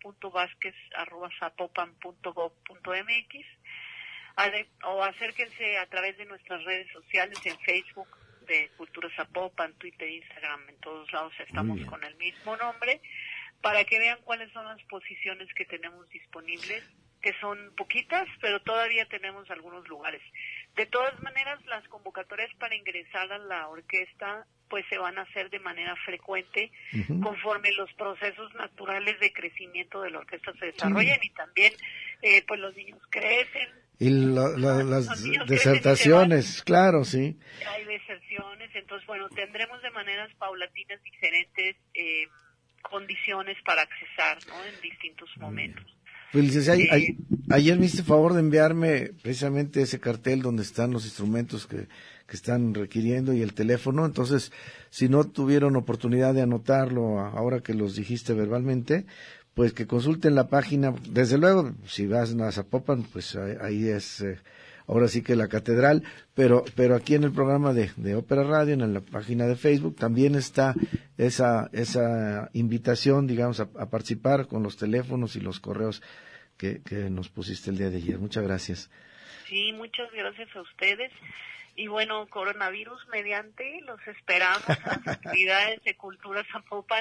ignacio.vázquez@zapopan.gov.mx, o acérquense a través de nuestras redes sociales en Facebook de Cultura Zapopan, Twitter, Instagram, en todos lados estamos con el mismo nombre, para que vean cuáles son las posiciones que tenemos disponibles, que son poquitas, pero todavía tenemos algunos lugares. De todas maneras, las convocatorias para ingresar a la orquesta pues se van a hacer de manera frecuente conforme los procesos naturales de crecimiento de la orquesta se desarrollen y también pues los niños crecen. Y las desertaciones, claro, sí. Hay deserciones, entonces bueno, tendremos de maneras paulatinas diferentes condiciones para accesar, ¿no? En distintos momentos. Pues licenciada, ayer me hiciste favor de enviarme precisamente ese cartel donde están los instrumentos que están requiriendo y el teléfono. Entonces, si no tuvieron oportunidad de anotarlo ahora que los dijiste verbalmente, pues que consulten la página. Desde luego, si vas a Zapopan, pues ahí es ahora sí que la catedral, pero aquí en el programa de Ópera Radio, en la página de Facebook, también está esa invitación, digamos, a participar con los teléfonos y los correos que nos pusiste el día de ayer. Muchas gracias. Sí, muchas gracias a ustedes. Y bueno, coronavirus mediante, los esperamos a las actividades de Cultura Zapopan.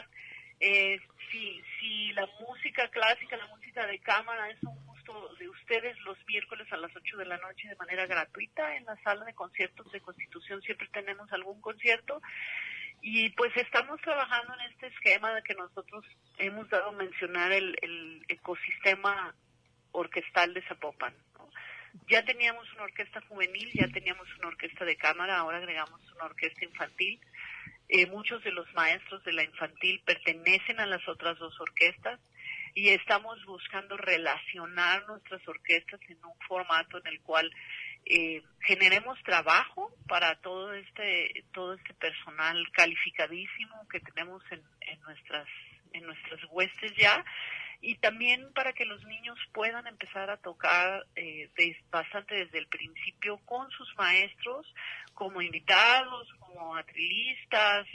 Si la música clásica, la música de cámara es un gusto de ustedes, los miércoles a las 8 de la noche de manera gratuita en la sala de conciertos de Constitución siempre tenemos algún concierto. Y pues estamos trabajando en este esquema de que nosotros hemos dado a mencionar el ecosistema orquestal de Zapopan, ¿no? Ya teníamos una orquesta juvenil, ya teníamos una orquesta de cámara, ahora agregamos una orquesta infantil. Muchos de los maestros de la infantil pertenecen a las otras dos orquestas y estamos buscando relacionar nuestras orquestas en un formato en el cual generemos trabajo para todo este personal calificadísimo que tenemos en nuestras huestes ya, y también para que los niños puedan empezar a tocar bastante desde el principio con sus maestros, como invitados, como atrilistas,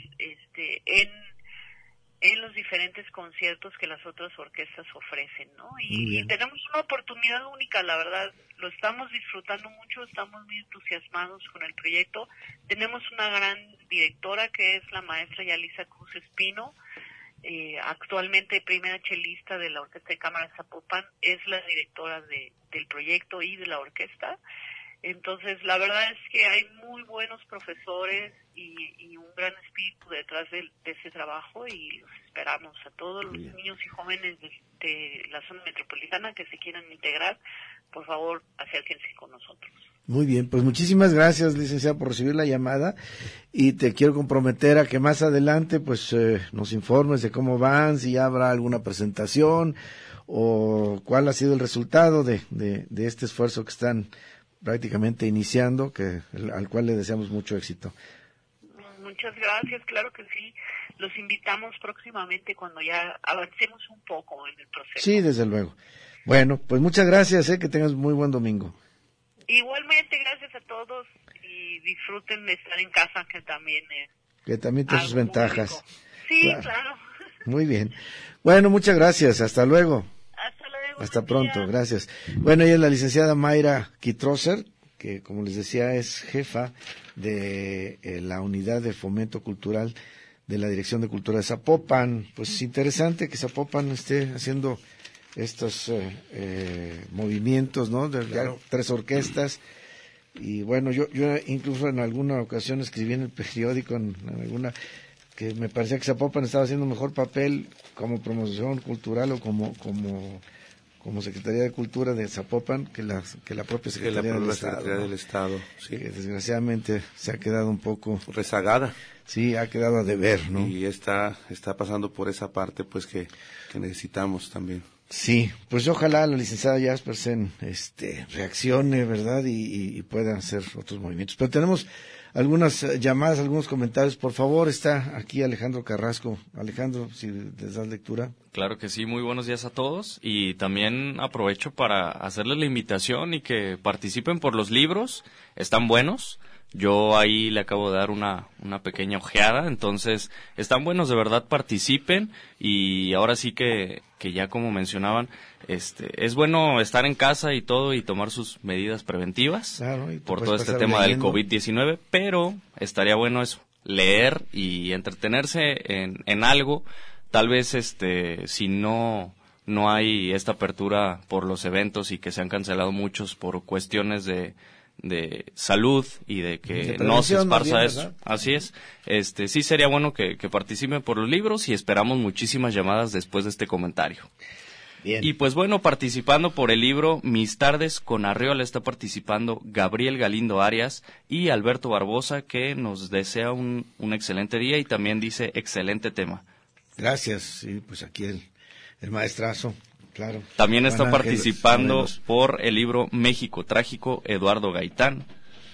en los diferentes conciertos que las otras orquestas ofrecen, ¿no? Y tenemos una oportunidad única, la verdad, lo estamos disfrutando mucho, estamos muy entusiasmados con el proyecto. Tenemos una gran directora que es la maestra Yalisa Cruz Espino, actualmente primera chelista de la Orquesta de Cámara de Zapopan, es la directora del proyecto y de la orquesta. Entonces, la verdad es que hay muy buenos profesores y un gran espíritu detrás de ese trabajo, y los esperamos a todos los niños y jóvenes de la zona metropolitana que se quieran integrar. Por favor, acérquense con nosotros. Muy bien, pues muchísimas gracias, licenciada, por recibir la llamada, y te quiero comprometer a que más adelante pues nos informes de cómo van, si habrá alguna presentación o cuál ha sido el resultado de este esfuerzo que están prácticamente iniciando, al cual le deseamos mucho éxito. Muchas gracias, claro que sí. Los invitamos próximamente cuando ya avancemos un poco en el proceso. Sí, desde luego. Bueno, pues muchas gracias, que tengas muy buen domingo. Igualmente, gracias a todos y disfruten de estar en casa, que también tiene sus ventajas. Sí, claro. Muy bien. Bueno, muchas gracias. Hasta luego. Hasta luego. Hasta pronto. Gracias. Bueno, ella es la licenciada Mayra Kitroser, que como les decía es jefa de la unidad de fomento cultural de la Dirección de Cultura de Zapopan. Pues interesante que Zapopan esté haciendo estos movimientos, ¿no? Claro. 3 orquestas. Y bueno, yo incluso en alguna ocasión escribí en el periódico, en alguna, que me parecía que Zapopan estaba haciendo mejor papel como promoción cultural o como como Secretaría de Cultura de Zapopan que la propia Secretaría del Estado. Secretaría del Estado, sí. Que desgraciadamente se ha quedado un poco rezagada. Sí, ha quedado a deber, ¿no? Y está pasando por esa parte, pues, que necesitamos también. Sí, pues ojalá la licenciada Jaspersen reaccione, ¿verdad? Y pueda hacer otros movimientos. Pero tenemos algunas llamadas, algunos comentarios. Por favor, está aquí Alejandro Carrasco. Alejandro, si les das lectura. Claro que sí, muy buenos días a todos. Y también aprovecho para hacerles la invitación y que participen por los libros. Están buenos. Yo ahí le acabo de dar una pequeña ojeada, entonces están buenos, de verdad participen. Y ahora sí que ya como mencionaban, es bueno estar en casa y todo y tomar sus medidas preventivas, claro, por todo este tema del COVID-19, pero estaría bueno eso, leer y entretenerse en algo. Tal vez si no hay esta apertura por los eventos y que se han cancelado muchos por cuestiones de salud y de que no se esparza eso. ¿Verdad? Así es. Sí sería bueno que participen por los libros y esperamos muchísimas llamadas después de este comentario. Bien. Y pues bueno, participando por el libro Mis tardes con Arreola está participando Gabriel Galindo Arias y Alberto Barbosa, que nos desea un excelente día y también dice excelente tema. Gracias. Sí, pues aquí el maestrazo. Claro. También está participando por el libro México Trágico, Eduardo Gaitán.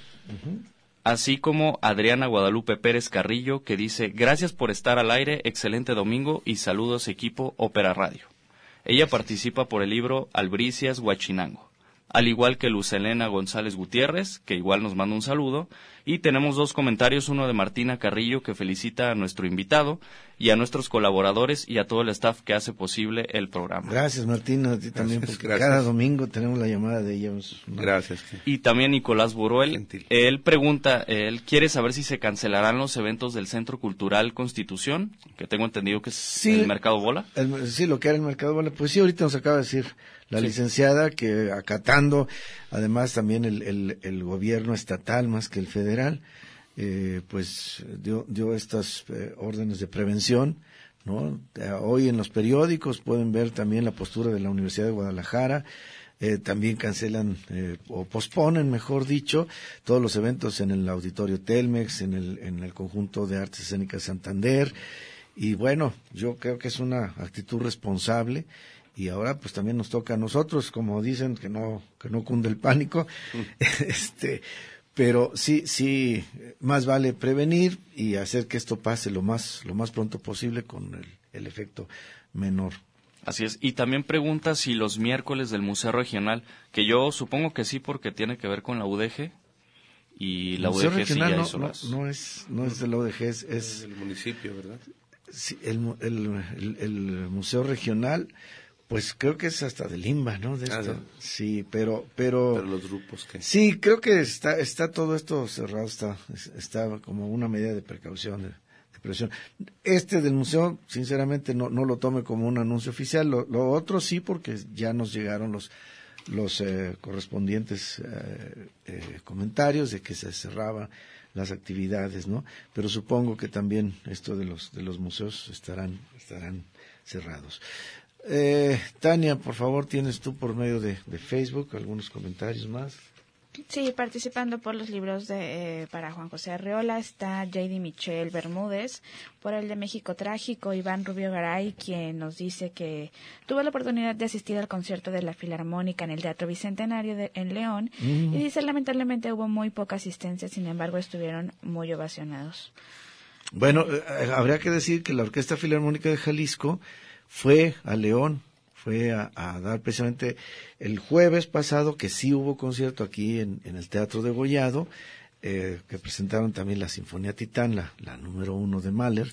Así como Adriana Guadalupe Pérez Carrillo, que dice, gracias por estar al aire, excelente domingo y saludos equipo Ópera Radio. Ella participa por el libro Albricias Huachinango. Al igual que Luz Elena González Gutiérrez, que igual nos manda un saludo. Y tenemos dos comentarios, uno de Martina Carrillo, que felicita a nuestro invitado, y a nuestros colaboradores y a todo el staff que hace posible el programa. Gracias, Martina, a ti también, porque cada domingo tenemos la llamada de ella. Gracias. Y también Nicolás Buruel, él pregunta, él quiere saber si se cancelarán los eventos del Centro Cultural Constitución, que tengo entendido que es el Mercado Bola. Sí, lo que era el Mercado Bola, pues sí, ahorita nos acaba de decir la licenciada que acatando, además también el gobierno estatal más que el federal, pues dio estas órdenes de prevención, ¿no? Hoy en los periódicos pueden ver también la postura de la Universidad de Guadalajara. También cancelan o posponen, mejor dicho, todos los eventos en el Auditorio Telmex, en el Conjunto de Artes Escénicas Santander. Y bueno, yo creo que es una actitud responsable. Y ahora pues también nos toca a nosotros, como dicen, que no cunde el pánico. Pero sí, más vale prevenir y hacer que esto pase lo más pronto posible con el efecto menor. Así es. Y también pregunta si los miércoles del Museo Regional, que yo supongo que sí porque tiene que ver con la UDG. Y la Museo UDG Regional sí ya hizo no es de la UDG, es del municipio, ¿verdad? Sí, el Museo Regional. Pues creo que es hasta del INBA, ¿no? Sí, pero los grupos que sí, creo que está todo esto cerrado, está como una medida de precaución, de presión. Del museo, sinceramente, no lo tome como un anuncio oficial. Lo otro sí, porque ya nos llegaron los correspondientes comentarios de que se cerraban las actividades, ¿no? Pero supongo que también esto de los museos estarán cerrados. Tania, por favor, tienes tú por medio de Facebook algunos comentarios más. Sí, participando por los libros para Juan José Arreola está J.D. Michel Bermúdez, por el de México Trágico, Iván Rubio Garay, quien nos dice que tuvo la oportunidad de asistir al concierto de la Filarmónica en el Teatro Bicentenario en León, y dice lamentablemente hubo muy poca asistencia, sin embargo estuvieron muy ovacionados. Bueno, habría que decir que la Orquesta Filarmónica de Jalisco fue a León, fue a dar precisamente el jueves pasado, que sí hubo concierto aquí en el Teatro de Gollado, que presentaron también la Sinfonía Titán, la número 1 de Mahler.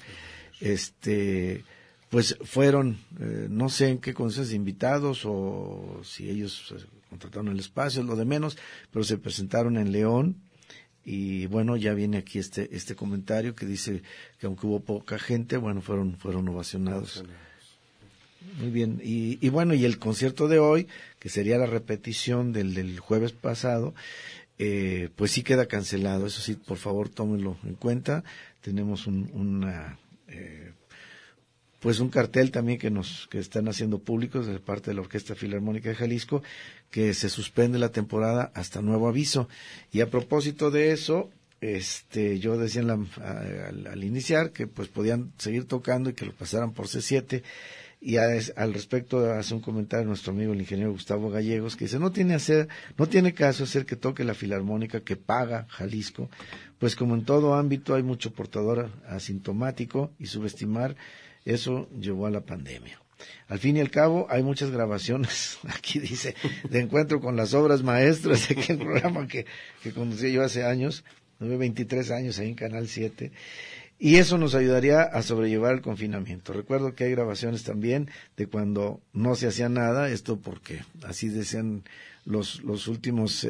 Pues fueron, no sé en qué condiciones, invitados o si ellos contrataron el espacio, lo de menos, pero se presentaron en León. Y bueno, ya viene aquí este comentario que dice que aunque hubo poca gente, bueno, fueron ovacionados. Muy bien, y bueno, y el concierto de hoy, que sería la repetición del jueves pasado, pues sí queda cancelado. Eso sí, por favor, tómenlo en cuenta. Tenemos pues un cartel también que están haciendo públicos de parte de la Orquesta Filarmónica de Jalisco, que se suspende la temporada hasta nuevo aviso. Y a propósito de eso, yo decía al iniciar que pues podían seguir tocando y que lo pasaran por C7. Y al respecto hace un comentario nuestro amigo el ingeniero Gustavo Gallegos, que dice, no tiene caso hacer que toque la Filarmónica que paga Jalisco, pues como en todo ámbito hay mucho portador asintomático y subestimar eso llevó a la pandemia. Al fin y al cabo hay muchas grabaciones, aquí dice, de encuentro con las obras maestras de aquel programa que conducía yo hace años, tuve 23 años ahí en Canal 7, y eso nos ayudaría a sobrellevar el confinamiento. Recuerdo que hay grabaciones también de cuando no se hacía nada, esto porque así decían los últimos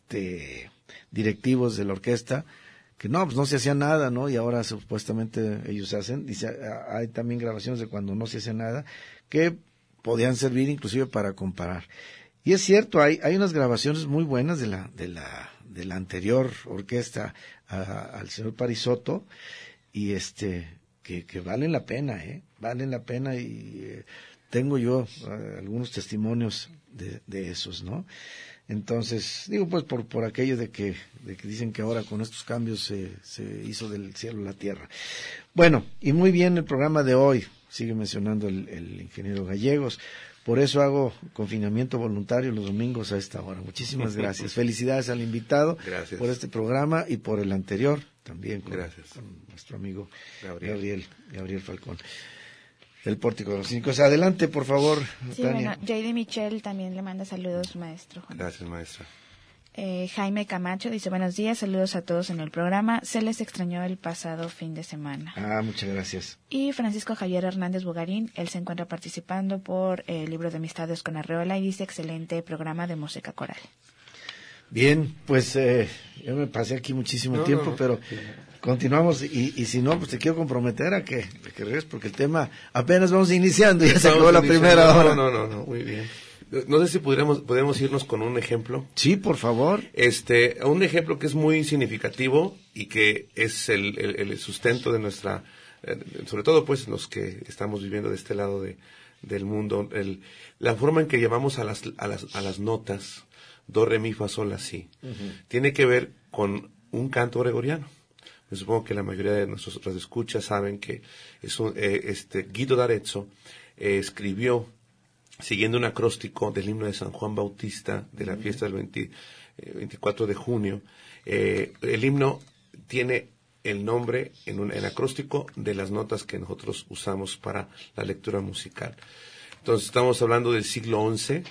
directivos de la orquesta, que pues no se hacía nada, ¿no? Y ahora supuestamente ellos hacen. Dice, hay también grabaciones de cuando no se hacía nada que podían servir inclusive para comparar. Y es cierto, hay unas grabaciones muy buenas de la anterior orquesta al señor Parisotto, y que valen la pena, valen la pena, y tengo yo algunos testimonios de esos, ¿no? Entonces, digo pues por aquello de que dicen que ahora con estos cambios se hizo del cielo la tierra. Bueno, y muy bien el programa de hoy, sigue mencionando el ingeniero Gallegos, por eso hago confinamiento voluntario los domingos a esta hora. Muchísimas gracias. Felicidades al invitado. Gracias. Por este programa y por el anterior también con nuestro amigo Gabriel Falcón. El Pórtico de los Cínicos. Adelante, por favor, sí, Tania. Bueno, J.D. Michel también le manda saludos, maestro. Gracias, maestra. Jaime Camacho dice, buenos días, saludos a todos en el programa. Se les extrañó el pasado fin de semana. Muchas gracias. Y Francisco Javier Hernández Bugarín, él se encuentra participando por el libro de Amistades con Arreola y dice, excelente programa de música coral. Bien, pues yo me pasé aquí muchísimo tiempo, pero continuamos y si no, pues te quiero comprometer a que regreses, porque el tema apenas vamos iniciando, ya se acabó la primera hora. No, muy bien. No sé si podríamos irnos con un ejemplo. Sí, por favor. Un ejemplo que es muy significativo y que es el sustento de nuestra, sobre todo pues los que estamos viviendo de este lado del mundo, la forma en que llamamos a las notas, do, re, mi, fa, sol, la, si, tiene que ver con un canto gregoriano. Yo supongo que la mayoría de nuestros radioescuchas saben que Guido d'Arezzo escribió siguiendo un acróstico del himno de San Juan Bautista de la fiesta del 24 de junio. El himno tiene el nombre en acróstico de las notas que nosotros usamos para la lectura musical. Entonces estamos hablando del siglo XI.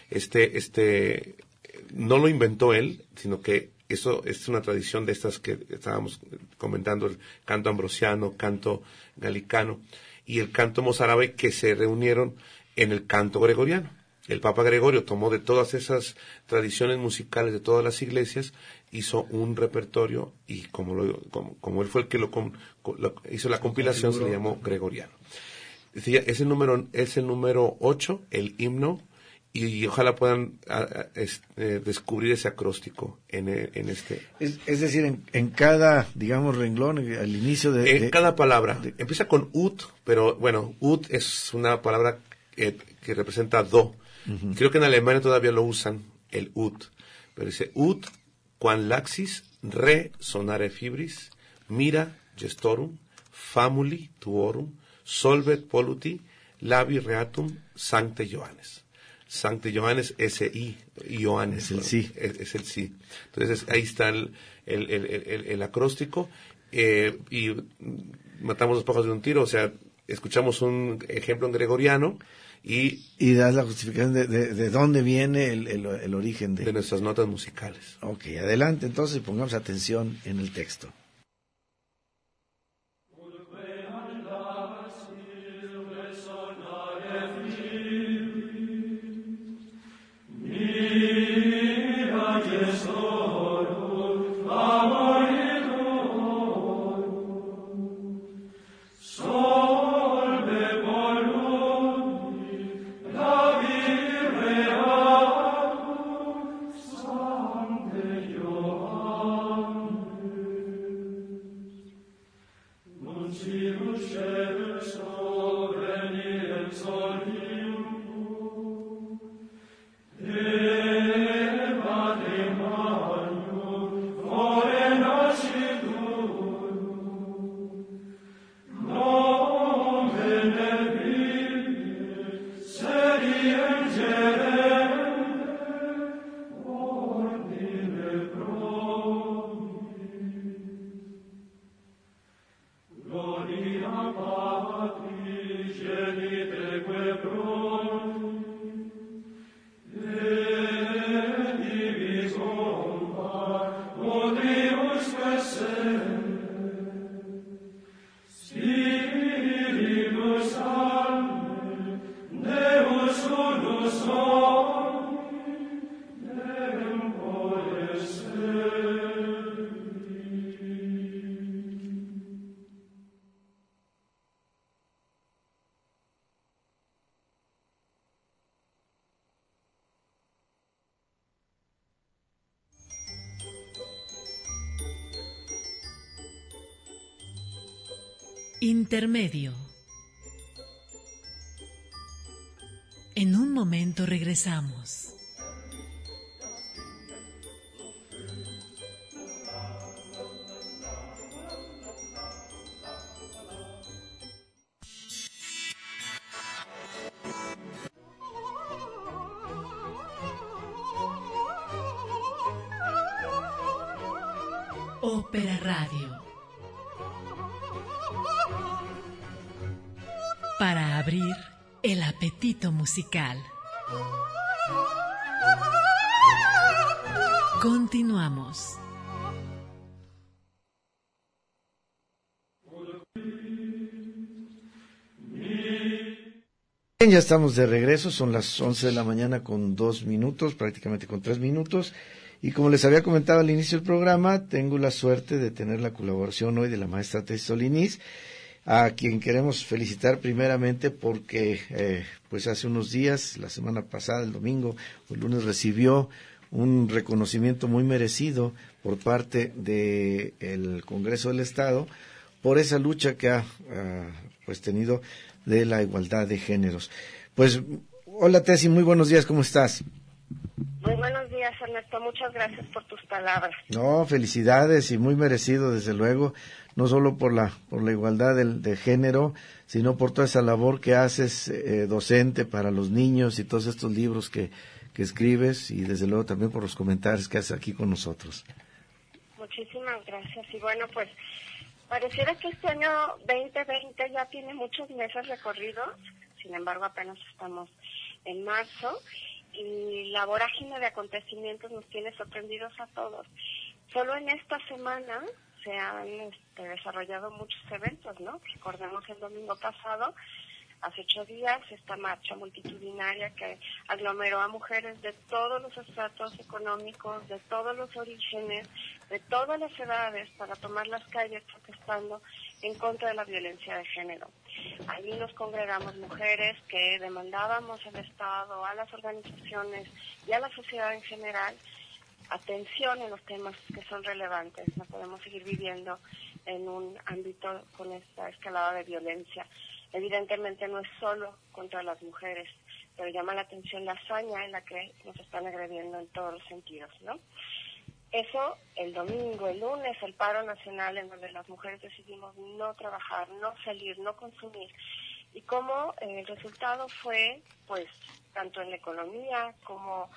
No lo inventó él, sino que eso es una tradición de estas que estábamos comentando, el canto ambrosiano, canto galicano y el canto mozárabe, que se reunieron en el canto gregoriano. El Papa Gregorio tomó de todas esas tradiciones musicales de todas las iglesias, hizo un repertorio y como él fue el que hizo la compilación, se le llamó gregoriano. Es el número 8, el himno, y ojalá puedan descubrir ese acróstico en este. Es decir, en cada, digamos, renglón, al inicio de cada palabra. Empieza con ut, pero bueno, ut es una palabra que representa do. Uh-huh. Creo que en Alemania todavía lo usan, el ut. Pero dice ut, quan laxis, re sonare fibris, mira gestorum, famuli tuorum, solvet poluti, labi reatum, sancte Johannes. Sancte Johannes, S-I, Johannes. Es el sí. Es el sí. Entonces ahí está el acróstico, y matamos dos pájaros de un tiro, o sea, escuchamos un ejemplo en gregoriano y das la justificación de dónde viene el origen de nuestras notas musicales. Ok, adelante entonces y pongamos atención en el texto. Intermedio. En un momento regresamos. Ópera Radio. Para abrir el apetito musical. Continuamos. Bien, ya estamos de regreso, son las 11 de la mañana con 2 minutos, prácticamente con 3 minutos. Y como les había comentado al inicio del programa, tengo la suerte de tener la colaboración hoy de la maestra Tessy Solínez, a quien queremos felicitar primeramente porque pues hace unos días, la semana pasada, el domingo o el lunes, recibió un reconocimiento muy merecido por parte del Congreso del Estado por esa lucha que ha pues tenido de la igualdad de géneros. Pues, hola Tessy, muy buenos días, ¿cómo estás? Muy buenos días, Ernesto, muchas gracias por tus palabras. No, felicidades y muy merecido, desde luego, no solo por la igualdad de género, sino por toda esa labor que haces docente para los niños y todos estos libros que escribes, y desde luego también por los comentarios que haces aquí con nosotros. Muchísimas gracias. Y bueno, pues pareciera que este año 2020 ya tiene muchos meses recorridos, sin embargo apenas estamos en marzo, y la vorágine de acontecimientos nos tiene sorprendidos a todos. Solo en esta semana se han desarrollado muchos eventos, ¿no? Recordemos el domingo pasado, hace 8 días, esta marcha multitudinaria que aglomeró a mujeres de todos los estratos económicos, de todos los orígenes, de todas las edades, para tomar las calles protestando en contra de la violencia de género. Allí nos congregamos mujeres que demandábamos al Estado, a las organizaciones y a la sociedad en general atención en los temas que son relevantes. No podemos seguir viviendo en un ámbito con esta escalada de violencia. Evidentemente no es solo contra las mujeres, pero llama la atención la hazaña en la que nos están agrediendo en todos los sentidos, ¿no? Eso el domingo, el lunes, el paro nacional en donde las mujeres decidimos no trabajar, no salir, no consumir. Y cómo el resultado fue, pues, tanto en la economía como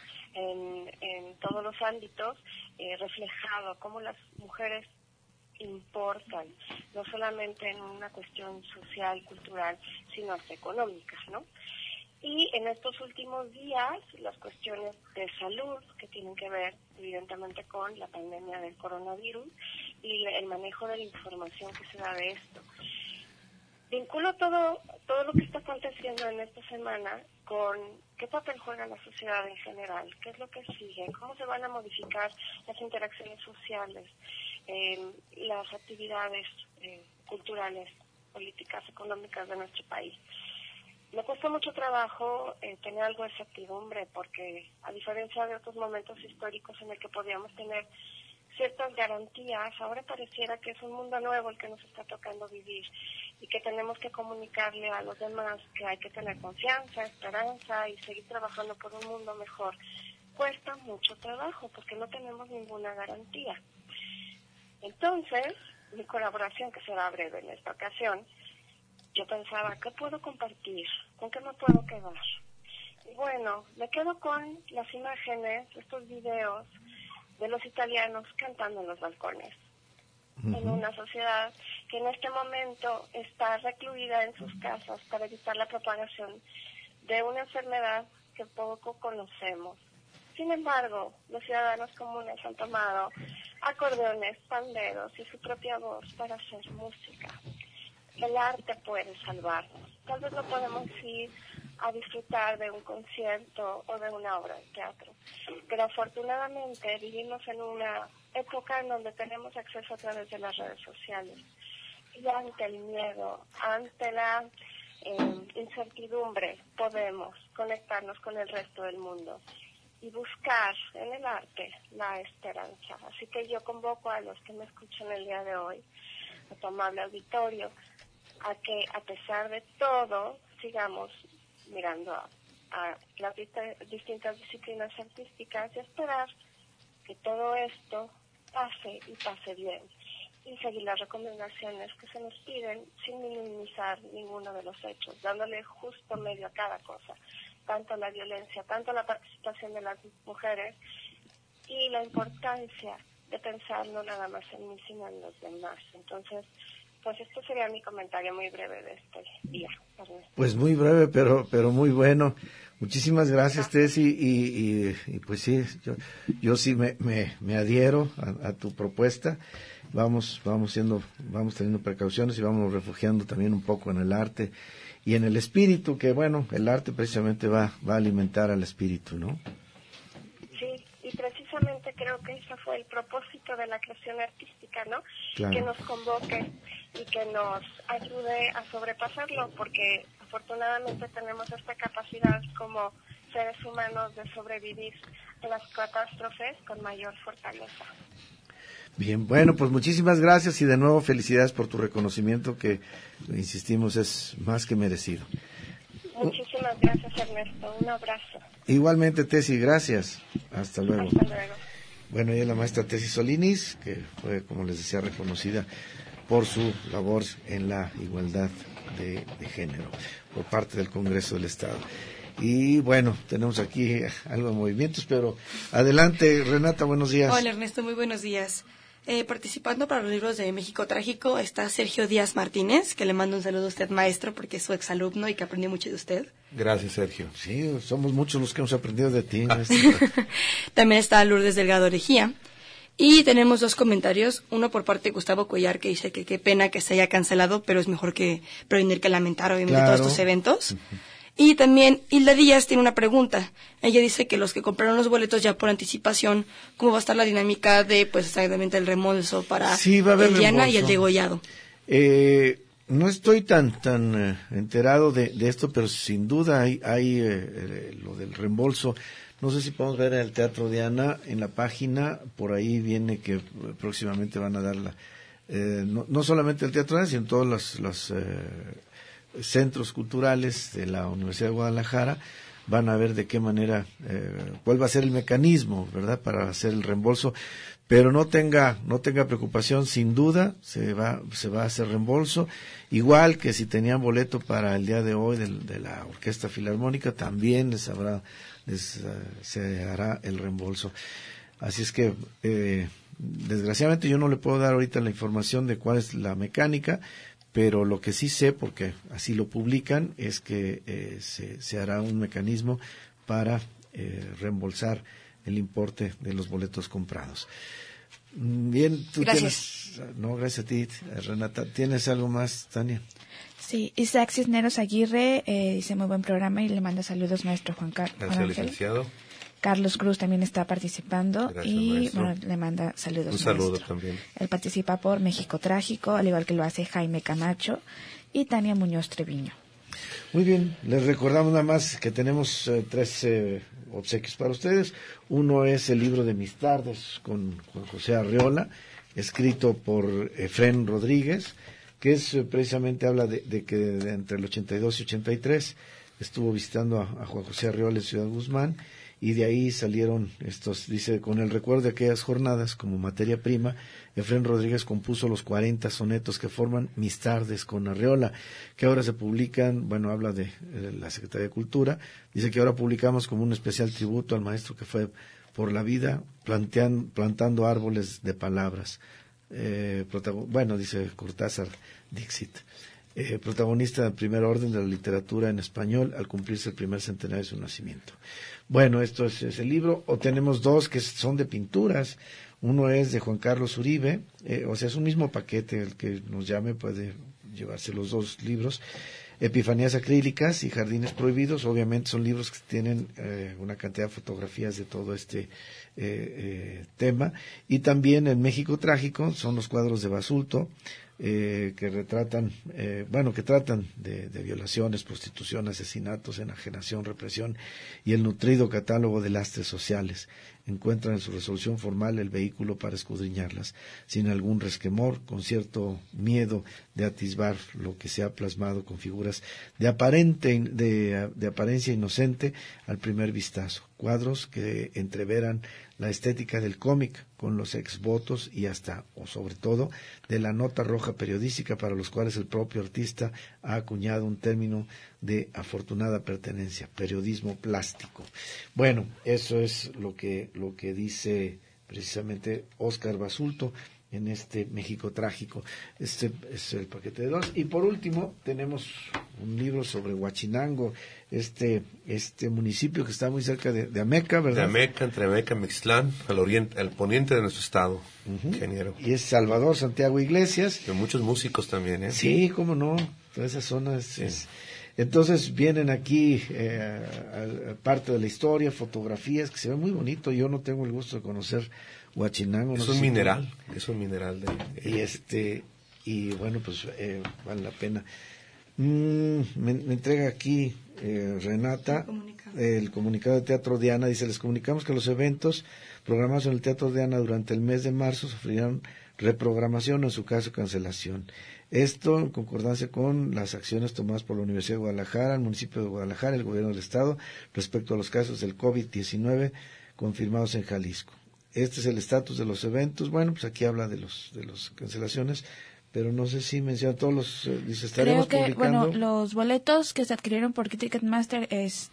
en todos los ámbitos, reflejado, cómo las mujeres importan, no solamente en una cuestión social, cultural, sino hasta económica, ¿no? Y en estos últimos días, las cuestiones de salud que tienen que ver, evidentemente, con la pandemia del coronavirus y el manejo de la información que se da de esto. Vinculo todo lo que está aconteciendo en esta semana con qué papel juega la sociedad en general, qué es lo que sigue, cómo se van a modificar las interacciones sociales, las actividades culturales, políticas, económicas de nuestro país. Me cuesta mucho trabajo tener algo de certidumbre porque, a diferencia de otros momentos históricos en el que podíamos tener ciertas garantías. Ahora pareciera que es un mundo nuevo el que nos está tocando vivir y que tenemos que comunicarle a los demás que hay que tener confianza, esperanza y seguir trabajando por un mundo mejor. Cuesta mucho trabajo porque no tenemos ninguna garantía. Entonces, mi colaboración, que será breve en esta ocasión, yo pensaba, ¿qué puedo compartir? ¿Con qué me puedo quedar? Y bueno, me quedo con las imágenes, estos videos de los italianos cantando en los balcones. En una sociedad que en este momento está recluida en sus casas para evitar la propagación de una enfermedad que poco conocemos. Sin embargo, los ciudadanos comunes han tomado acordeones, panderos y su propia voz para hacer música. El arte puede salvarnos. Tal vez no podemos ir a disfrutar de un concierto o de una obra de teatro, pero afortunadamente vivimos en una época en donde tenemos acceso a través de las redes sociales. Y ante el miedo, ante la incertidumbre, podemos conectarnos con el resto del mundo y buscar en el arte la esperanza. Así que yo convoco a los que me escuchan el día de hoy, a tu amable auditorio, a que a pesar de todo sigamos mirando a las distintas disciplinas artísticas y esperar que todo esto pase y pase bien y seguir las recomendaciones que se nos piden sin minimizar ninguno de los hechos, dándole justo medio a cada cosa, tanto la violencia, tanto la participación de las mujeres y la importancia de pensar no nada más en mí sino en los demás. Entonces, pues esto sería mi comentario muy breve de este día. Pues muy breve, pero muy bueno. Muchísimas gracias, Tessy, y pues sí, yo sí me adhiero a tu propuesta. Vamos teniendo precauciones y vamos refugiando también un poco en el arte y en el espíritu, que bueno, el arte precisamente va a alimentar al espíritu, ¿no? Sí, y precisamente creo que ese fue el propósito de la creación artística, ¿no? Claro. Que nos convoque y que nos ayude a sobrepasarlo, porque afortunadamente tenemos esta capacidad como seres humanos de sobrevivir a las catástrofes con mayor fortaleza. Bien, bueno, pues muchísimas gracias y de nuevo felicidades por tu reconocimiento que, insistimos, es más que merecido. Muchísimas gracias, Ernesto. Un abrazo. Igualmente, Tessy, gracias. Hasta luego. Hasta luego. Bueno, ella es la maestra Tessy Solinis, que fue, como les decía, reconocida por su labor en la igualdad de género por parte del Congreso del Estado. Y bueno, tenemos aquí algo de movimientos, pero adelante, Renata, buenos días. Hola, Ernesto, muy buenos días. Participando para los libros de México Trágico está Sergio Díaz Martínez, que le mando un saludo a usted, maestro, porque es su exalumno y que aprendió mucho de usted. Gracias, Sergio. Sí, somos muchos los que hemos aprendido de ti. También está Lourdes Delgado Orejía. Y tenemos dos comentarios, uno por parte de Gustavo Cuellar, que dice que qué pena que se haya cancelado, pero es mejor que prevenir que lamentar, obviamente, claro. todos estos eventos. Y también Hilda Díaz tiene una pregunta. Ella dice que los que compraron los boletos ya por anticipación, ¿cómo va a estar la dinámica de, pues, exactamente el reembolso para el Diana y el degollado? No estoy tan enterado de esto, pero sin duda hay lo del reembolso. No sé si podemos ver en el Teatro Diana, en la página, por ahí viene que próximamente van a dar no solamente el Teatro Diana, sino todos los centros culturales de la Universidad de Guadalajara van a ver de qué manera, cuál va a ser el mecanismo, ¿verdad?, para hacer el reembolso, pero no tenga preocupación, sin duda se va a hacer reembolso, igual que si tenían boleto para el día de hoy de la Orquesta Filarmónica, también se hará el reembolso. Así es que, desgraciadamente yo no le puedo dar ahorita la información de cuál es la mecánica, pero lo que sí sé, porque así lo publican, es que se hará un mecanismo para reembolsar el importe de los boletos comprados. Bien, tú gracias. Gracias a ti, Renata. ¿Tienes algo más, Tania? Sí, Isaac Cisneros Aguirre dice muy buen programa y le manda saludos, maestro Juan Carlos. Gracias, licenciado. Carlos Cruz también está participando. Gracias, y maestro. bueno, le manda saludos. Un saludo maestro. también. Él participa por México Trágico, al igual que lo hace Jaime Camacho y Tania Muñoz Treviño. Muy bien, les recordamos nada más que tenemos 3 obsequios para ustedes. Uno es el libro de Mis Tardes con Juan José Arreola, escrito por Efrén Rodríguez, que es precisamente habla de que entre el 82 y 83 estuvo visitando a Juan José Arreola en Ciudad Guzmán, y de ahí salieron estos, dice, con el recuerdo de aquellas jornadas como materia prima, Efrén Rodríguez compuso los 40 sonetos que forman Mis Tardes con Arreola, que ahora se publican, bueno, habla de la Secretaría de Cultura, dice que ahora publicamos como un especial tributo al maestro que fue por la vida plantando árboles de palabras. Bueno, dice Cortázar Dixit. Protagonista de primer orden de la literatura en español al cumplirse el primer centenario de su nacimiento. Bueno, esto es el libro. O tenemos dos que son de pinturas. Uno es de Juan Carlos Uribe, o sea, es un mismo paquete. El que nos llame puede llevarse los dos libros. Epifanías acrílicas y Jardines prohibidos. Obviamente son libros que tienen una cantidad de fotografías de todo este tema. Y también en México Trágico son los cuadros de Basulto, que retratan, que tratan de violaciones, prostitución, asesinatos, enajenación, represión y el nutrido catálogo de lastres sociales. Encuentran en su resolución formal el vehículo para escudriñarlas, sin algún resquemor, con cierto miedo de atisbar lo que se ha plasmado con figuras de apariencia inocente al primer vistazo. Cuadros que entreveran la estética del cómic con los exvotos y hasta, o sobre todo, de la nota roja periodística, para los cuales el propio artista ha acuñado un término de afortunada pertenencia, periodismo plástico. Bueno, eso es lo que dice precisamente Óscar Basulto en este México Trágico. Este es el paquete de dos. Y por último tenemos un libro sobre Huachinango, este municipio que está muy cerca de Ameca, ¿verdad? De Ameca, entre Ameca y Mextlán, al poniente de nuestro estado, ingeniero. Y es Salvador Santiago Iglesias. De muchos músicos también, ¿eh? Sí, cómo no, toda esa zona es... Entonces vienen aquí parte de la historia, fotografías, que se ve muy bonito. Yo no tengo el gusto de conocer Huachinango. Es un mineral. Y bueno, pues vale la pena. Me entrega aquí Renata el comunicado de Teatro Diana. Dice: les comunicamos que los eventos programados en el Teatro Diana durante el mes de marzo sufrirán reprogramación o en su caso cancelación. Esto en concordancia con las acciones tomadas por la Universidad de Guadalajara, el municipio de Guadalajara, el gobierno del estado, respecto a los casos del COVID-19 confirmados en Jalisco. Este es el estatus de los eventos. Bueno, pues aquí habla de los cancelaciones, pero no sé si menciona todos los... dice, estaremos publicando... Bueno, los boletos que se adquirieron por Ticketmaster,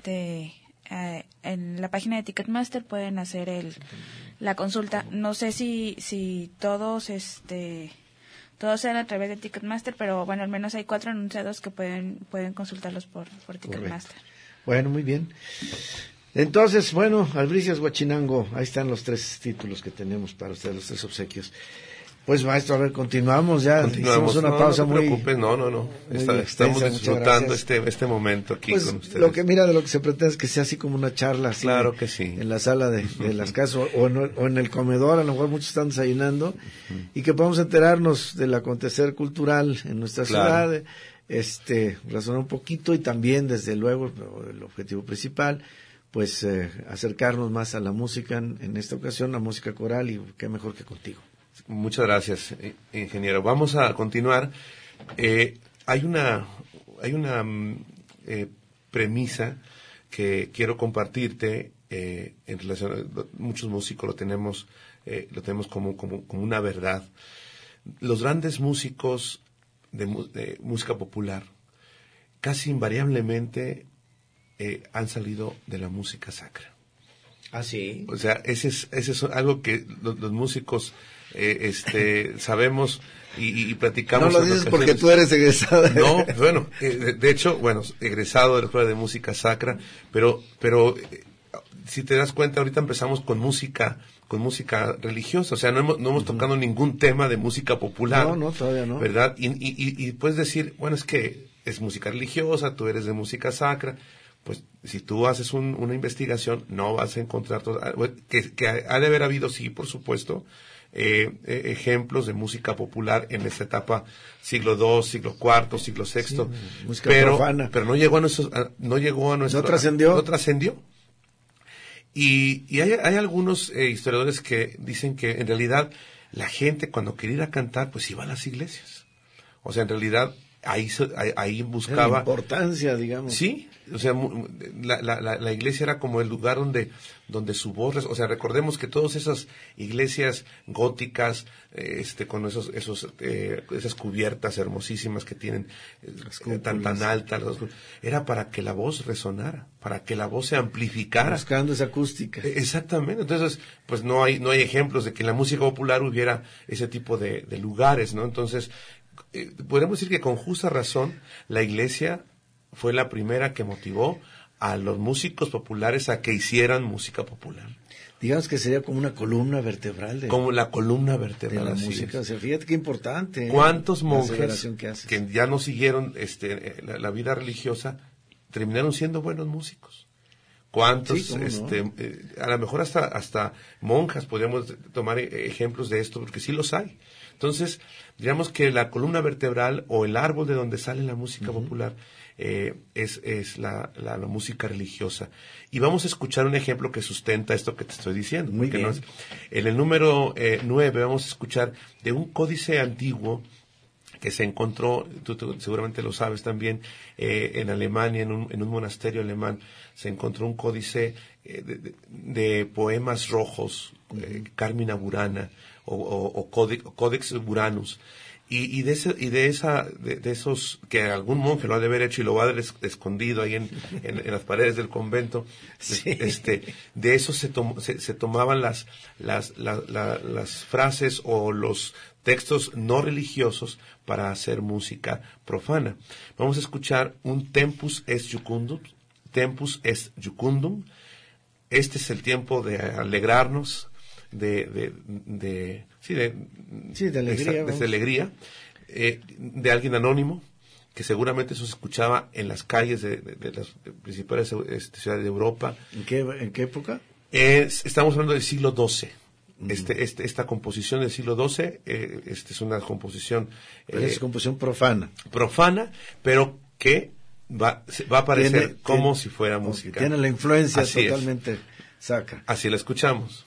en la página de Ticketmaster pueden hacer la consulta. No sé si todos sean a través de Ticketmaster, pero bueno, al menos hay 4 anunciados que pueden consultarlos por Ticketmaster. Correcto. Bueno, muy bien. Entonces, bueno, Albricias Huachinango, ahí están los 3 títulos que tenemos para ustedes, los 3 obsequios. Pues maestro, a ver, continuamos ya. Hicimos una pausa no te preocupes, no. Estamos disfrutando este momento aquí pues, con ustedes. De lo que se pretende es que sea así como una charla, así, claro que sí, en la sala de las casas o en el comedor. A lo mejor muchos están desayunando y que podamos enterarnos del acontecer cultural en nuestra ciudad, razonar un poquito y también, desde luego, el objetivo principal, pues acercarnos más a la música, en esta ocasión la música coral, y qué mejor que contigo. Muchas gracias, ingeniero. Vamos a continuar. Hay una premisa que quiero compartirte en relación. Muchos músicos lo tenemos como una verdad. Los grandes músicos de música popular casi invariablemente han salido de la música sacra. ¿Ah, sí? O sea, ese es algo que los músicos sabemos y platicamos. No lo dices porque tú eres egresado. No, bueno, de hecho, egresado de la Escuela de Música Sacra, pero si te das cuenta, ahorita empezamos con música religiosa, o sea, no hemos tocado ningún tema de música popular. No, todavía no. ¿Verdad? Y puedes decir, bueno, es que es música religiosa, tú eres de música sacra. Pues si tú haces una investigación, no vas a encontrar que ha de haber habido, sí, por supuesto, ejemplos de música popular en esta etapa, siglo II, siglo IV, siglo VI, sí, música profana. Pero no llegó a nuestro, no trascendió. No trascendió. Y hay algunos historiadores que dicen que en realidad la gente cuando quería ir a cantar, pues iba a las iglesias. O sea, en realidad ahí buscaba... La importancia, digamos. Sí, o sea, la iglesia era como el lugar donde su voz... O sea, recordemos que todas esas iglesias góticas, con esas cubiertas hermosísimas que tienen, tan altas, era para que la voz resonara, para que la voz se amplificara. Buscando esa acústica. Exactamente. Entonces, pues no hay ejemplos de que en la música popular hubiera ese tipo de lugares, ¿no? Entonces... podemos decir que con justa razón la iglesia fue la primera que motivó a los músicos populares a que hicieran música popular. Digamos que sería como una columna vertebral como la columna vertebral de la música. O sea, fíjate qué importante. ¿Cuántos monjes que ya no siguieron la vida religiosa terminaron siendo buenos músicos? ¿Cuántos? Sí, no. A lo mejor hasta monjas podríamos tomar ejemplos de esto, porque sí los hay. Entonces, digamos que la columna vertebral o el árbol de donde sale la música popular es la música religiosa. Y vamos a escuchar un ejemplo que sustenta esto que te estoy diciendo. Muy bien. En el número 9 vamos a escuchar de un códice antiguo que se encontró, tú seguramente lo sabes también, en Alemania, en un monasterio alemán, se encontró un códice de poemas rojos, Carmina Burana, o Codex Buranus, y de esos que algún monje lo ha de haber hecho y lo va a haber escondido ahí en las paredes del convento. Sí. De esos se tomaban las frases o los textos no religiosos para hacer música profana. Vamos a escuchar un Tempus est Jucundum. Tempus est Jucundum. Este es el tiempo de alegrarnos, de alegría, de alguien anónimo, que seguramente eso se escuchaba en las calles de las principales ciudades de Europa. ¿En qué época? Estamos hablando del siglo XII. Esta composición del siglo XII, es una composición... es composición profana. Profana, pero que va a aparecer como si fuera música. Tiene la influencia totalmente sacra. Así la escuchamos.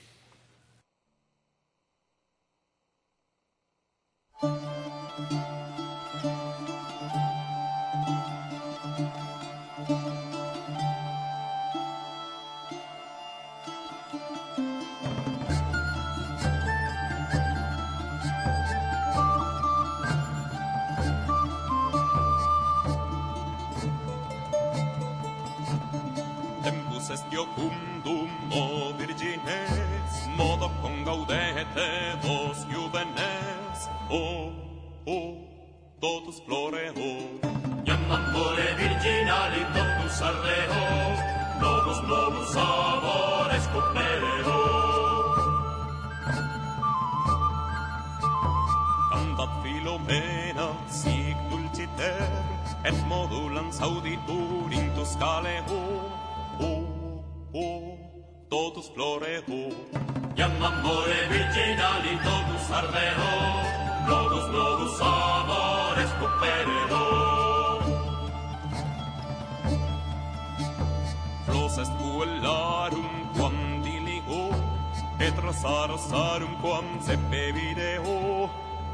Iocundum o virgines, modo con gaudete vos juvenes, totus floreo. Iam amore virginali totus ardeo, novus amores copereo. Cantat Philomena, sic dulciter, et modulans auditur in Tuscaleo. Totus floreo, iam amore virginali totus ardeo, novus amores copereo. Flos est puellarum quam diligo, et rosarum quam sepe video,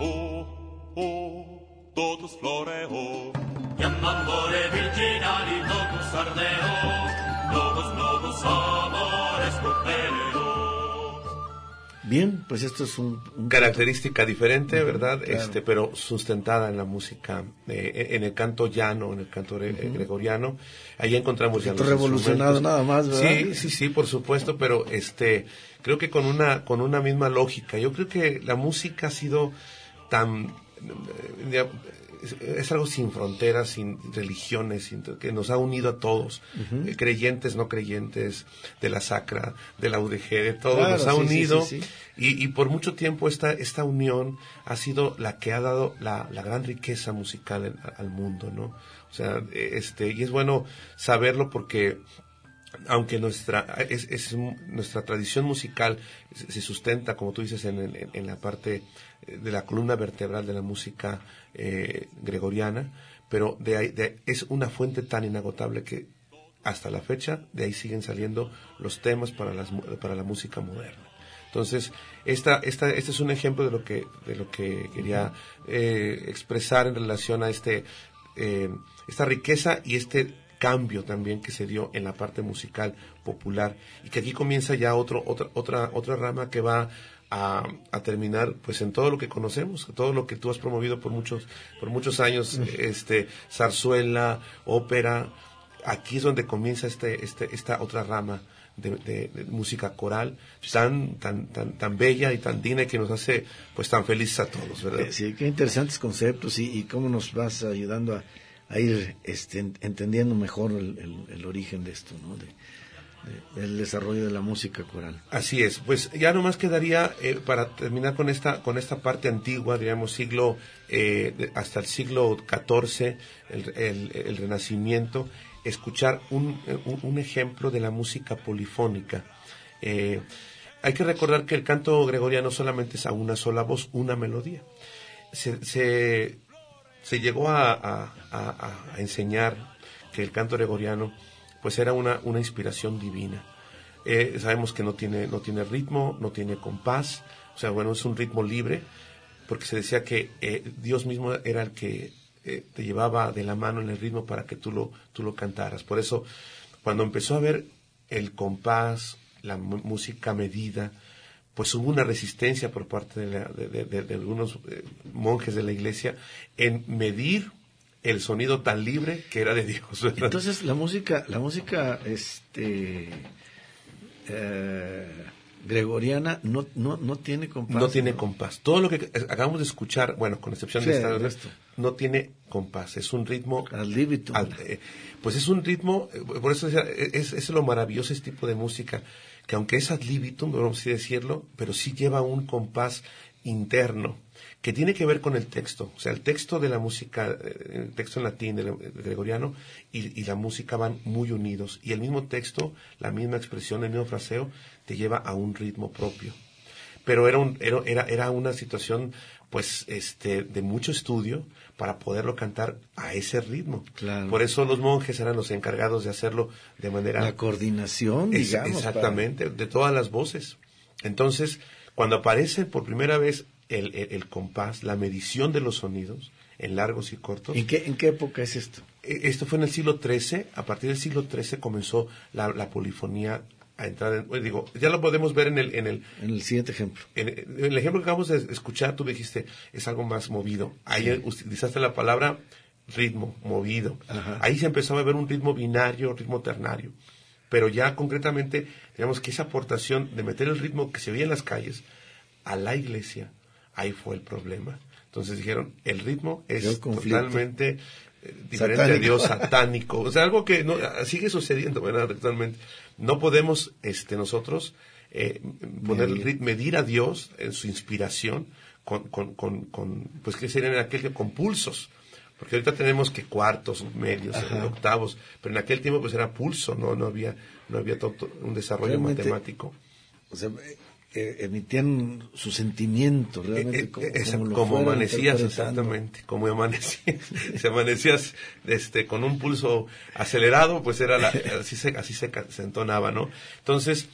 totus floreo, iam amore virginali totus ardeo, novus amores copereo. Bien, pues esto es un característica diferente, ¿verdad? Claro. Pero sustentada en la música, en el canto llano, en el canto gregoriano. Ahí encontramos ya los revolucionado nada más, ¿verdad? Sí, por supuesto, pero creo que con una misma lógica. Yo creo que la música ha sido tan es algo sin fronteras, sin religiones, que nos ha unido a todos, creyentes, no creyentes, de la Sacra, de la UDG, de todo, claro, nos ha unido, sí. Y por mucho tiempo esta unión ha sido la que ha dado la gran riqueza musical al mundo, ¿no? O sea, y es bueno saberlo porque aunque nuestra tradición musical se sustenta, como tú dices, en la parte de la columna vertebral de la música gregoriana, pero es una fuente tan inagotable que hasta la fecha, de ahí siguen saliendo los temas para la música moderna. Entonces, este es un ejemplo de lo que quería expresar en relación a esta riqueza y este cambio también que se dio en la parte musical popular, y que aquí comienza ya otra rama que va a terminar pues en todo lo que conocemos, todo lo que tú has promovido por muchos años, zarzuela, ópera. Aquí es donde comienza esta otra rama de música coral tan bella y tan digna, que nos hace pues tan felices a todos, ¿verdad? Sí, qué interesantes conceptos, y cómo nos vas ayudando a ir entendiendo mejor el origen de esto, ¿no? Del desarrollo de la música coral. Así es. Pues ya nomás quedaría para terminar con esta parte antigua, digamos hasta el siglo XIV, el Renacimiento, escuchar un ejemplo de la música polifónica. Hay que recordar que el canto gregoriano solamente es a una sola voz, una melodía. Se llegó a enseñar que el canto gregoriano pues era una inspiración divina. Sabemos que no tiene ritmo, no tiene compás, o sea, bueno, es un ritmo libre, porque se decía que Dios mismo era el que te llevaba de la mano en el ritmo para que tú lo cantaras. Por eso, cuando empezó a ver el compás, la música medida, pues hubo una resistencia por parte de algunos monjes de la iglesia en medir el sonido tan libre que era de Dios, ¿verdad? Entonces la música gregoriana no tiene compás. No tiene compás. Todo lo que acabamos de escuchar, bueno, con excepción de esta vez, no tiene compás. Es un ritmo ad libitum. Pues es un ritmo, por eso es lo maravilloso este tipo de música, que aunque es ad libitum, vamos a decirlo, pero sí lleva un compás interno que tiene que ver con el texto. O sea, el texto de la música, el texto en latín del gregoriano y la música van muy unidos, y el mismo texto, la misma expresión, el mismo fraseo te lleva a un ritmo propio. Pero era una situación pues de mucho estudio para poderlo cantar a ese ritmo. Claro. Por eso los monjes eran los encargados de hacerlo de manera... La coordinación, digamos. Exactamente, de todas las voces. Entonces, cuando aparece por primera vez el compás, la medición de los sonidos en largos y cortos. ¿En qué época es esto? Esto fue en el siglo XIII. A partir del siglo XIII comenzó la polifonía a entrar ya lo podemos ver en el siguiente ejemplo. En el ejemplo que acabamos de escuchar, tú dijiste, es algo más movido. Ahí utilizaste la palabra ritmo, movido. Ajá. Ahí se empezó a ver un ritmo binario, ritmo ternario. Pero ya concretamente, digamos que esa aportación de meter el ritmo que se veía en las calles a la iglesia, ahí fue el problema. Entonces dijeron, el ritmo es totalmente diferente a Dios, satánico. O sea, algo que no sigue sucediendo, ¿verdad? Actualmente. No podemos nosotros medir a Dios en su inspiración con pues que serían en aquel que con pulsos. Porque ahorita tenemos que cuartos, medios, octavos, pero en aquel tiempo pues era pulso, no había todo un desarrollo realmente, matemático. O sea, emitían su sentimiento realmente como amanecías, exactamente, como amanecías. Si amanecías con un pulso acelerado, pues era así se entonaba, ¿no? Entonces,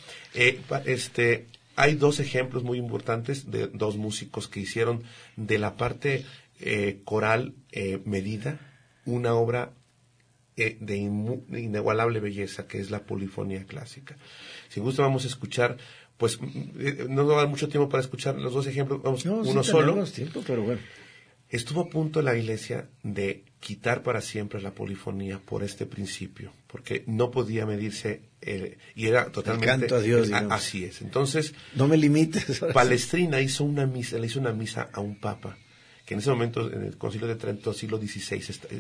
hay dos ejemplos muy importantes de dos músicos que hicieron de la parte coral medida una obra de inigualable belleza, que es la polifonía clásica. Si gusta, vamos a escuchar, pues no nos va a dar mucho tiempo para escuchar los dos ejemplos, uno solo. Tiempo, pero bueno. Estuvo a punto la iglesia de quitar para siempre la polifonía por este principio, porque no podía medirse y era totalmente el canto a Dios, así es. Entonces, no me limites. Palestrina le hizo una misa a un papa que en ese momento en el Concilio de Trento, siglo XVI,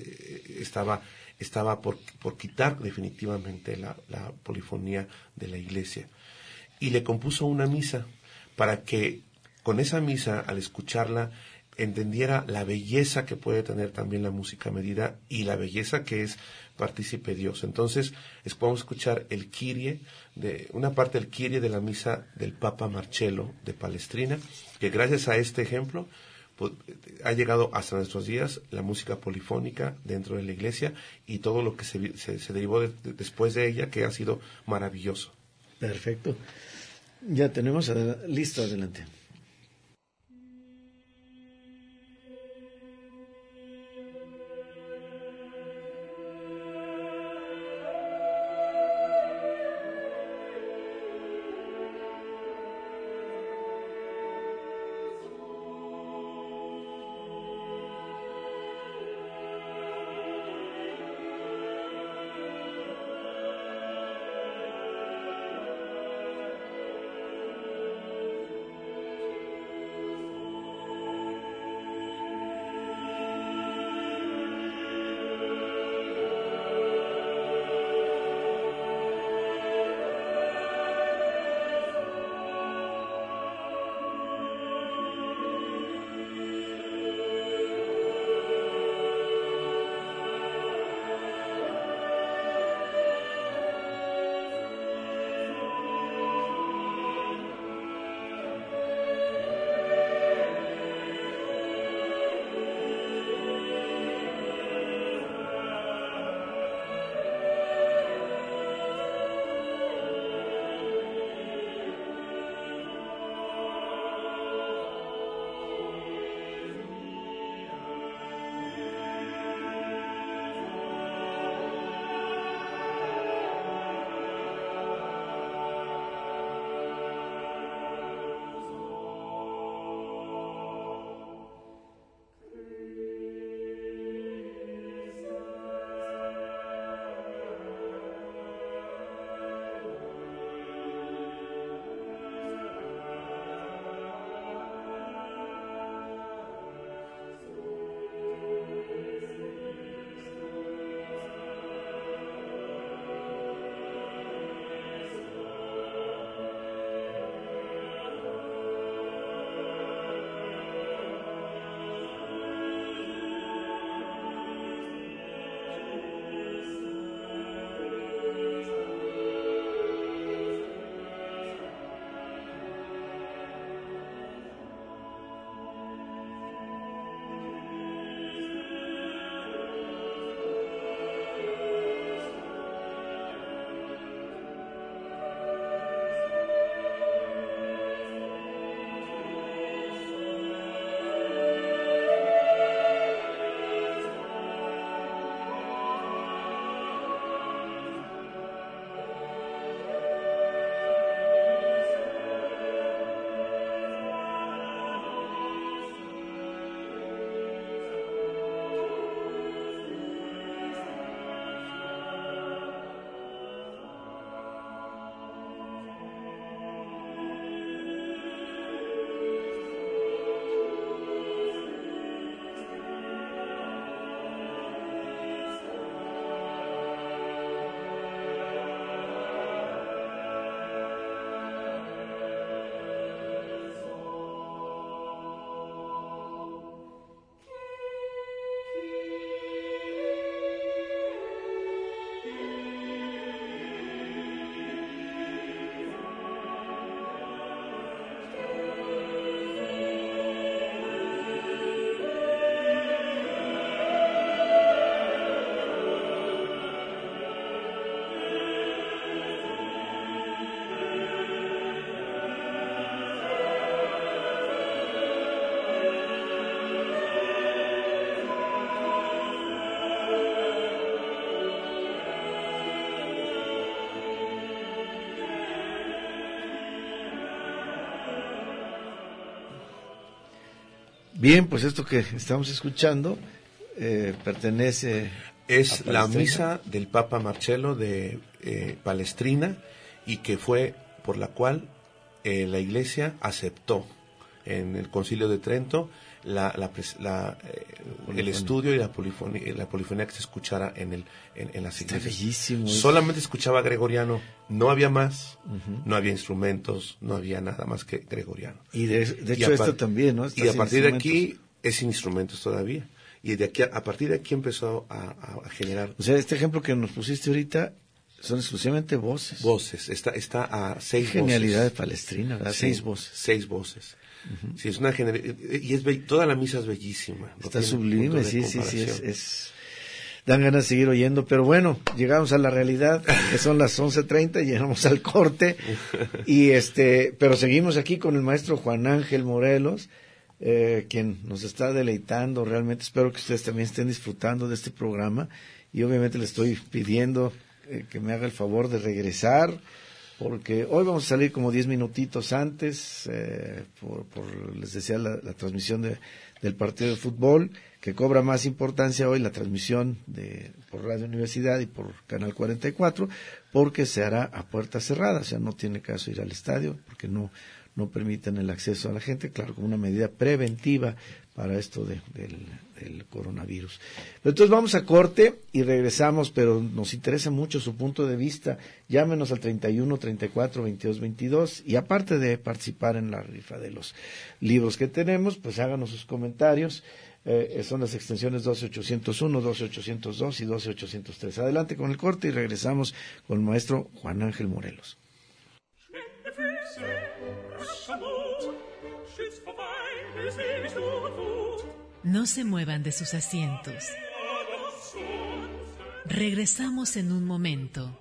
estaba por quitar definitivamente la polifonía de la iglesia, y le compuso una misa para que con esa misa, al escucharla, entendiera la belleza que puede tener también la música medida y la belleza que es partícipe Dios. Entonces, podemos escuchar el Kyrie, una parte del Kyrie de la misa del Papa Marcello de Palestrina, que gracias a este ejemplo, ha llegado hasta nuestros días la música polifónica dentro de la iglesia y todo lo que se derivó después de ella, que ha sido maravilloso. Perfecto. Ya tenemos listo, adelante. Bien, pues esto que estamos escuchando pertenece... Es la misa del Papa Marcello de Palestrina, y que fue por la cual la Iglesia aceptó en el Concilio de Trento el estudio y la polifonía que se escuchara en las iglesias. Está bellísimo. Solamente escuchaba gregoriano, no había más, no había instrumentos, no había nada más que gregoriano. Y de hecho esto también, ¿no? Y a partir de aquí es sin instrumentos todavía. Y a partir de aquí empezó a generar... O sea, este ejemplo que nos pusiste ahorita Son exclusivamente voces. Voces. Está a 6 voces. Genialidad de Palestrina, ¿verdad? Sí, 6 voces. 6 voces. Uh-huh. Sí, es una y toda la misa es bellísima. Está sublime, sí, dan ganas de seguir oyendo, pero bueno, llegamos a la realidad, que son las 11:30, llegamos al corte, y pero seguimos aquí con el maestro Juan Ángel Morelos, quien nos está deleitando realmente. Espero que ustedes también estén disfrutando de este programa, y obviamente le estoy pidiendo que me haga el favor de regresar, porque hoy vamos a salir como 10 minutitos antes, les decía, la transmisión del partido de fútbol, que cobra más importancia hoy la transmisión por Radio Universidad y por Canal 44, porque se hará a puertas cerradas. O sea, no tiene caso ir al estadio, porque no permiten el acceso a la gente, claro, como una medida preventiva para esto del coronavirus. Pero entonces vamos a corte y regresamos, pero nos interesa mucho su punto de vista. Llámenos al 31 34 22 22, y aparte de participar en la rifa de los libros que tenemos, pues háganos sus comentarios. Son las extensiones 12801, 12802 y 12803. Adelante con el corte y regresamos con el maestro Juan Ángel Morelos. No se muevan de sus asientos. Regresamos en un momento.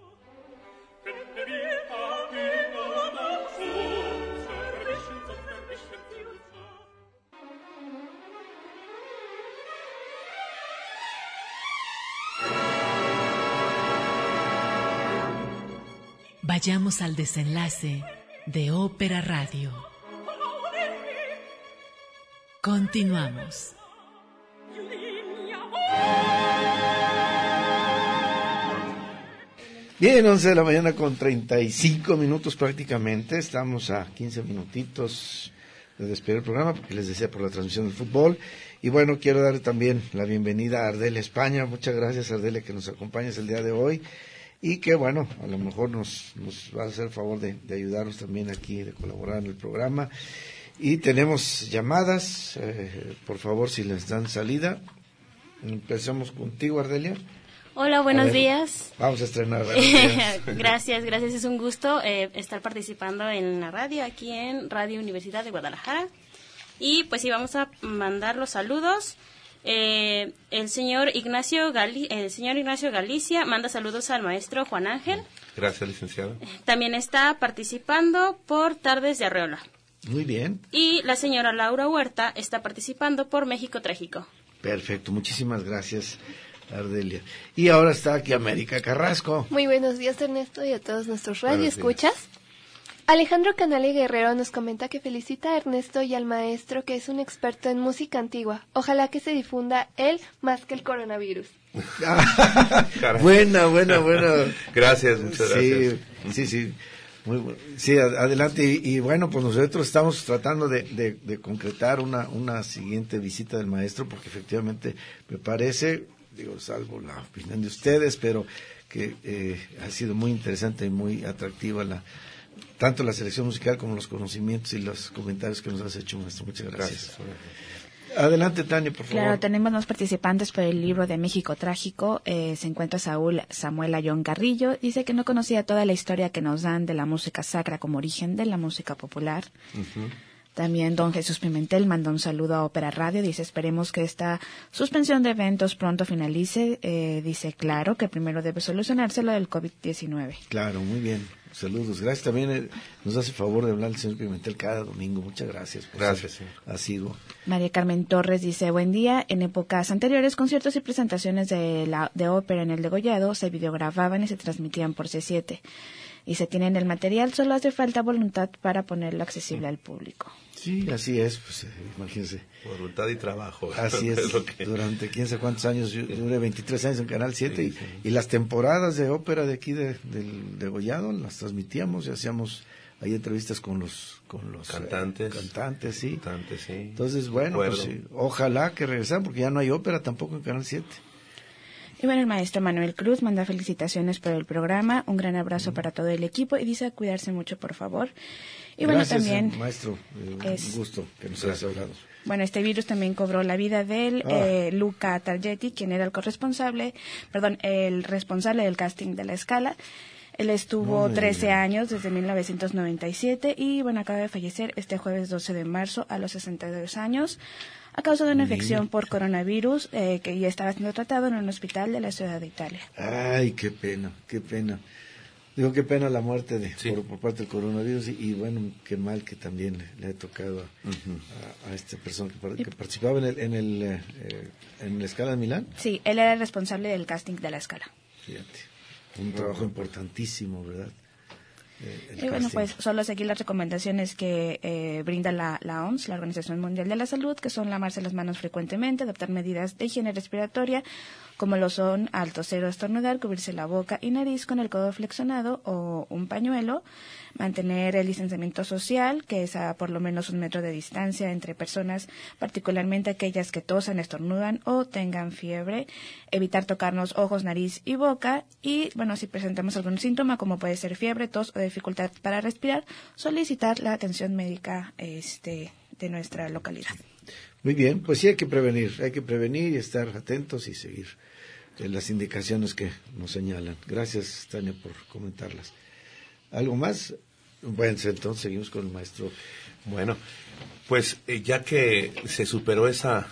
Vayamos al desenlace de Ópera Radio. Continuamos. Bien, 11 de la mañana con 35 minutos prácticamente. Estamos a 15 minutitos de despedir el programa, porque les decía, por la transmisión del fútbol. Y bueno, quiero darle también la bienvenida a Ardelia España. Muchas gracias, Ardelia, que nos acompañes el día de hoy. Y que bueno, a lo mejor nos va a hacer el favor de ayudarnos también aquí, de colaborar en el programa. Y tenemos llamadas, por favor, si les dan salida. Empezamos contigo, Ardelia. Hola, buenos días. Vamos a estrenar. Gracias, es un gusto estar participando en la radio, aquí en Radio Universidad de Guadalajara. Y pues sí, vamos a mandar los saludos. El señor Ignacio Galicia manda saludos al maestro Juan Ángel. Gracias, licenciado. También está participando por Tardes de Arreola. Muy bien. Y la señora Laura Huerta está participando por México Trágico. Perfecto, muchísimas gracias, Ardelia. Y ahora está aquí América Carrasco. Muy buenos días, Ernesto, y a todos nuestros radioescuchas. Alejandro Canale Guerrero nos comenta que felicita a Ernesto y al maestro, que es un experto en música antigua. Ojalá que se difunda él más que el coronavirus. Buena. Gracias, muchas gracias. Sí. Muy bueno. Sí, adelante. Y bueno, pues nosotros estamos tratando de concretar una siguiente visita del maestro, porque efectivamente me parece, salvo la opinión de ustedes, pero que ha sido muy interesante y muy atractiva tanto la selección musical como los conocimientos y los comentarios que nos has hecho, maestro. Muchas gracias. Adelante, Tania, por favor. Claro, tenemos más participantes por el libro de México Trágico. Se encuentra Samuel Ayón Carrillo. Dice que no conocía toda la historia que nos dan de la música sacra como origen de la música popular. Uh-huh. También don Jesús Pimentel mandó un saludo a Ópera Radio. Dice, esperemos que esta suspensión de eventos pronto finalice. Dice, claro, que primero debe solucionarse lo del COVID-19. Claro, muy bien. Saludos. Gracias. También nos hace favor de hablar el señor Pimentel cada domingo. Muchas gracias. Gracias, señor. Asiduo. María Carmen Torres dice, buen día. En épocas anteriores, conciertos y presentaciones de ópera en el degollado se videogrababan y se transmitían por C7. Y se tienen el material, solo hace falta voluntad para ponerlo accesible al público. Sí, así es, pues imagínense. Voluntad y trabajo. Así es, durante quién sabe cuántos años, yo duré 23 años en Canal 7 y las temporadas de ópera de aquí del degollado las transmitíamos y hacíamos ahí entrevistas con los cantantes. Sí. Cantantes, sí. Entonces, bueno, pues sí, ojalá que regresaran, porque ya no hay ópera tampoco en Canal 7. Y bueno, el maestro Manuel Cruz manda felicitaciones por el programa, un gran abrazo para todo el equipo y dice a cuidarse mucho, por favor. Y gracias, bueno, también maestro, un gusto que nos hayas hablado. Bueno, este virus también cobró la vida de Luca Targetti, quien era el responsable del casting de La Scala. Él estuvo 13 años desde 1997 y bueno, acaba de fallecer este jueves 12 de marzo a los 62 años a causa de una infección por coronavirus que ya estaba siendo tratado en un hospital de la ciudad de Italia. Ay, qué pena, qué pena. Digo, qué pena la muerte por parte del coronavirus y bueno, qué mal que también le ha tocado a esta persona que participaba en la Scala de Milán. Sí, él era el responsable del casting de la Scala. Fíjate, un trabajo importantísimo, ¿verdad? Y bueno, pues solo seguir las recomendaciones que brinda la OMS, la Organización Mundial de la Salud, que son lavarse las manos frecuentemente, adoptar medidas de higiene respiratoria, como lo son al toser o estornudar, cubrirse la boca y nariz con el codo flexionado o un pañuelo, mantener el distanciamiento social, que es a por lo menos 1 metro de distancia entre personas, particularmente aquellas que tosan, estornudan o tengan fiebre, evitar tocarnos ojos, nariz y boca, y bueno, si presentamos algún síntoma como puede ser fiebre, tos o dificultad para respirar, solicitar la atención médica de nuestra localidad. Muy bien, pues sí hay que prevenir y estar atentos y seguir las indicaciones que nos señalan. Gracias, Tania, por comentarlas. ¿Algo más? Bueno, entonces seguimos con el maestro. Bueno, pues ya que se superó esa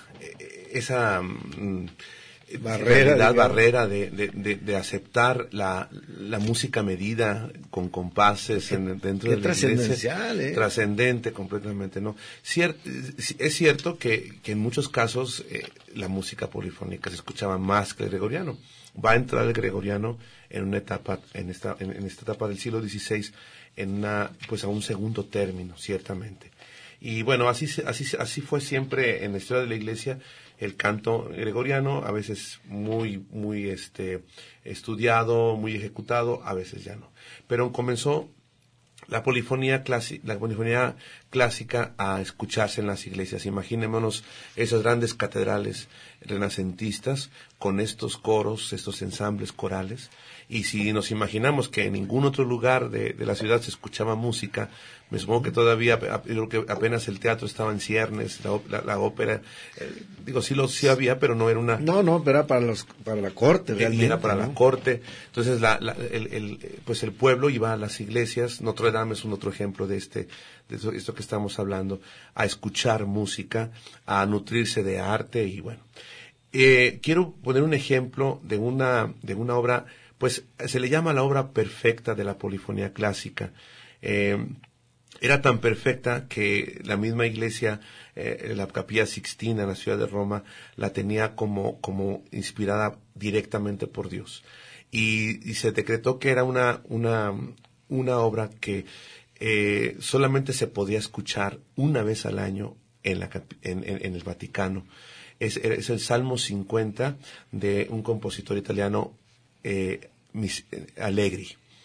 barrera de aceptar la música medida con compases dentro de la iglesia, trascendente completamente, ¿no? Es cierto que en muchos casos la música polifónica se escuchaba más que el gregoriano. Va a entrar el gregoriano en una etapa, en esta etapa del siglo XVI, pues a un segundo término, ciertamente. Y bueno, así fue siempre en la historia de la iglesia. El canto gregoriano, a veces muy estudiado, muy ejecutado, a veces ya no. Pero comenzó la polifonía clásica a escucharse en las iglesias. Imaginémonos esas grandes catedrales renacentistas con estos coros, estos ensambles corales. Y si nos imaginamos que en ningún otro lugar de la ciudad se escuchaba música, me supongo que todavía, creo que apenas el teatro estaba en ciernes, la ópera, sí había, pero no era una... No, pero era para la corte, realmente. Era para la corte. Entonces, pues el pueblo iba a las iglesias. Notre Dame es un otro ejemplo de esto que estamos hablando, a escuchar música, a nutrirse de arte y bueno. Quiero poner un ejemplo de una obra, pues se le llama la obra perfecta de la polifonía clásica. Era tan perfecta que la misma iglesia, la Capilla Sixtina en la ciudad de Roma, la tenía como inspirada directamente por Dios. Y se decretó que era una obra que solamente se podía escuchar una vez al año en el Vaticano. Es el Salmo 50 de un compositor italiano, Allegri.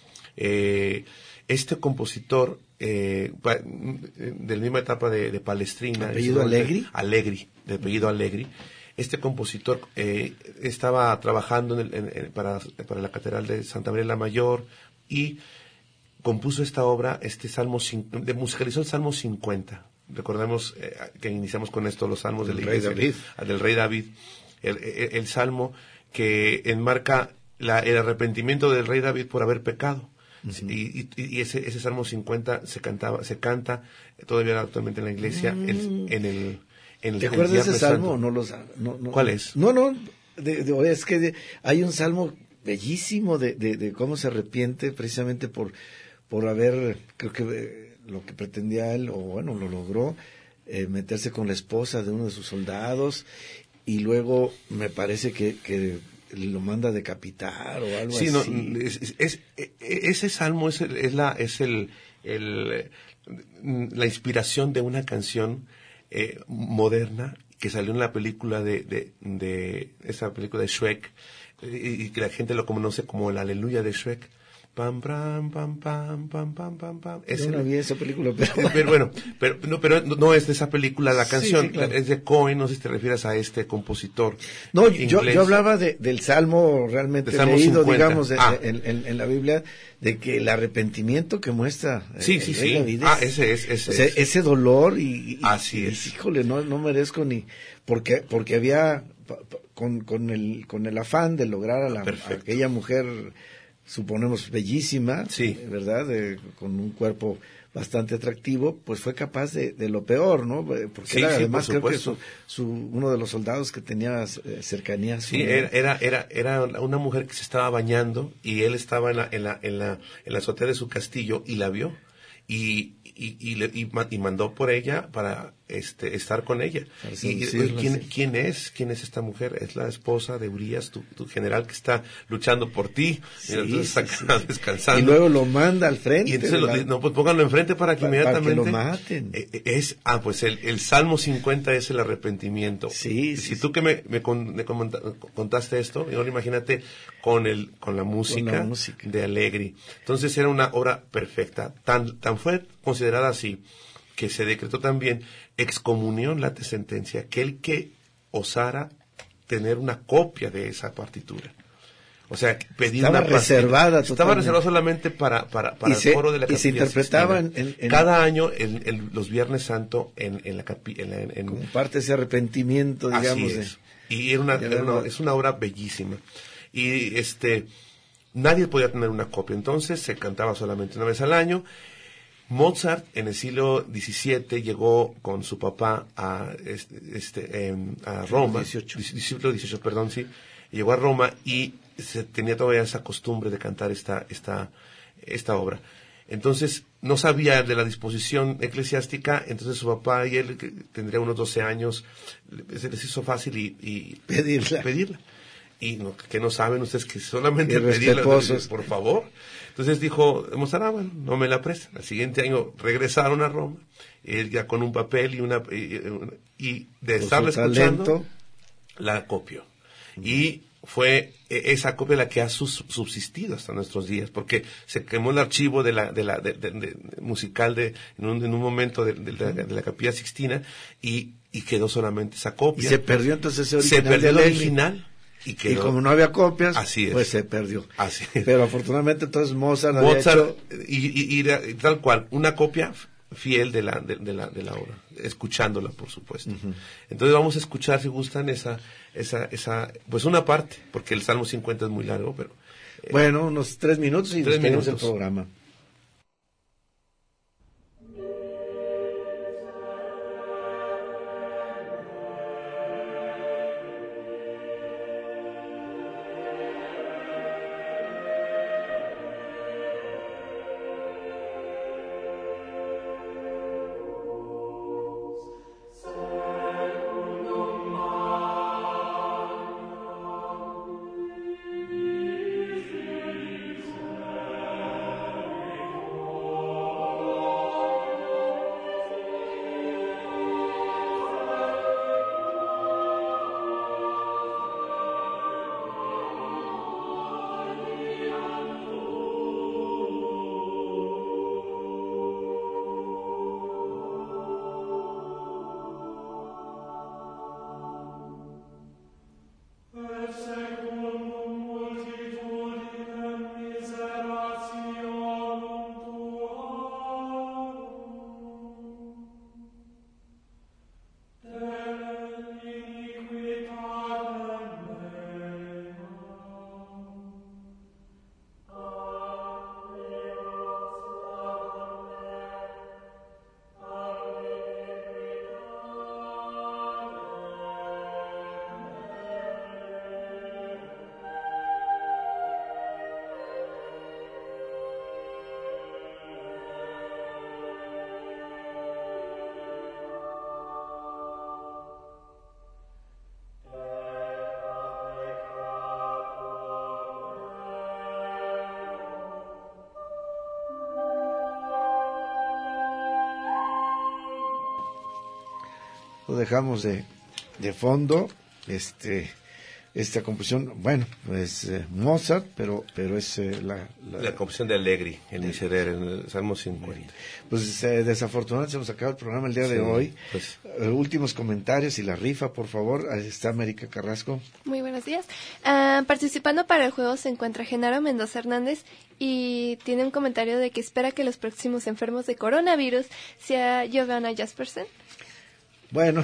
Este compositor, de la misma etapa de Palestrina. ¿Apellido Allegri? Allegri, de apellido Allegri. Este compositor estaba trabajando para la Catedral de Santa María la Mayor y compuso esta obra, musicalizó el Salmo 50. Recordemos que iniciamos con esto los salmos del rey David, el salmo que enmarca el arrepentimiento del rey David por haber pecado. Uh-huh. Y ese Salmo 50 se canta todavía actualmente en la iglesia en el ¿Te acuerdas de ese salmo? No. ¿Cuál es? Es que hay un salmo bellísimo de cómo se arrepiente precisamente por haber, creo que lo que pretendía él, o bueno, lo logró, meterse con la esposa de uno de sus soldados, y luego me parece que lo manda a decapitar o algo así. Sí, ese salmo es la inspiración de una canción moderna que salió en la película de esa película de Shrek, y que la gente lo conoce como el Aleluya de Shrek. Pam, pam, pam, pam, pam, pam, pam, pam. Yo no vi esa película, pero no es de esa película la canción, sí, claro. Es de Cohen, no sé si te refieres a este compositor. No, yo hablaba del Salmo realmente leído, 50. Digamos, en la Biblia, de que el arrepentimiento que muestra rey David ese dolor y así es. Híjole, no merezco ni porque había con el afán de lograr a aquella mujer suponemos bellísima, sí, ¿verdad? Con un cuerpo bastante atractivo, pues fue capaz de lo peor, ¿no? Porque sí, era, sí, además creo que uno de los soldados que tenía cercanías. Sí, era una mujer que se estaba bañando y él estaba en la azotea de su castillo y la vio y mandó por ella para estar con ella. ¿Quién es esta mujer? Es la esposa de Urías, tu general que está luchando por ti. Mira, está descansando. Y luego lo manda al frente. Y entonces pues pónganlo enfrente para que inmediatamente lo maten. Pues el Salmo 50 es el arrepentimiento. Si tú que me contaste esto, ahora imagínate con la música de Allegri. Entonces era una obra perfecta. Tan fue considerada así que se decretó también excomunión late sentencia, aquel que osara tener una copia de esa partitura. O sea, pedir estaba una reservada. Estaba reservada solamente para el coro de la capilla. Y se interpretaba cada año los Viernes Santo en la capilla. Como parte de ese arrepentimiento, digamos. Así es. Y es una obra bellísima. Y nadie podía tener una copia. Entonces se cantaba solamente una vez al año. Mozart en el siglo XVII llegó con su papá a Roma, siglo XVIII, perdón, sí, llegó a Roma y se tenía todavía esa costumbre de cantar esta obra. Entonces no sabía de la disposición eclesiástica, entonces su papá y él, que tendría unos 12 años, se les hizo fácil y pedirla. Y que no saben ustedes que solamente pedirla, por favor. Entonces dijo Mozart, bueno, no me la prestan. Al siguiente año regresaron a Roma, él ya con un papel y de estarla escuchando, la copió. Y fue esa copia la que ha subsistido hasta nuestros días, porque se quemó el archivo musical en un momento de la Capilla Sixtina y quedó solamente esa copia. Y se perdió entonces ese original. Se perdió el original. Y como no había copias, pues se perdió. Así es. Pero afortunadamente entonces Mozart había hecho... y tal cual, una copia fiel de la obra, escuchándola, por supuesto. Uh-huh. Entonces vamos a escuchar, si gustan, esa pues una parte, porque el Salmo 50 es muy largo, pero... bueno, unos 3 minutos y despedimos el programa. Lo dejamos de fondo, esta composición, bueno, es Mozart, pero es la composición de Allegri, el Miserere, en el Salmo 50. Pues desafortunadamente se nos acaba el programa el día de hoy. Pues. Últimos comentarios y la rifa, por favor. Ahí está América Carrasco. Muy buenos días. Participando para el juego se encuentra Genaro Mendoza Hernández y tiene un comentario de que espera que los próximos enfermos de coronavirus sea Giovanna Jaspersen. Bueno,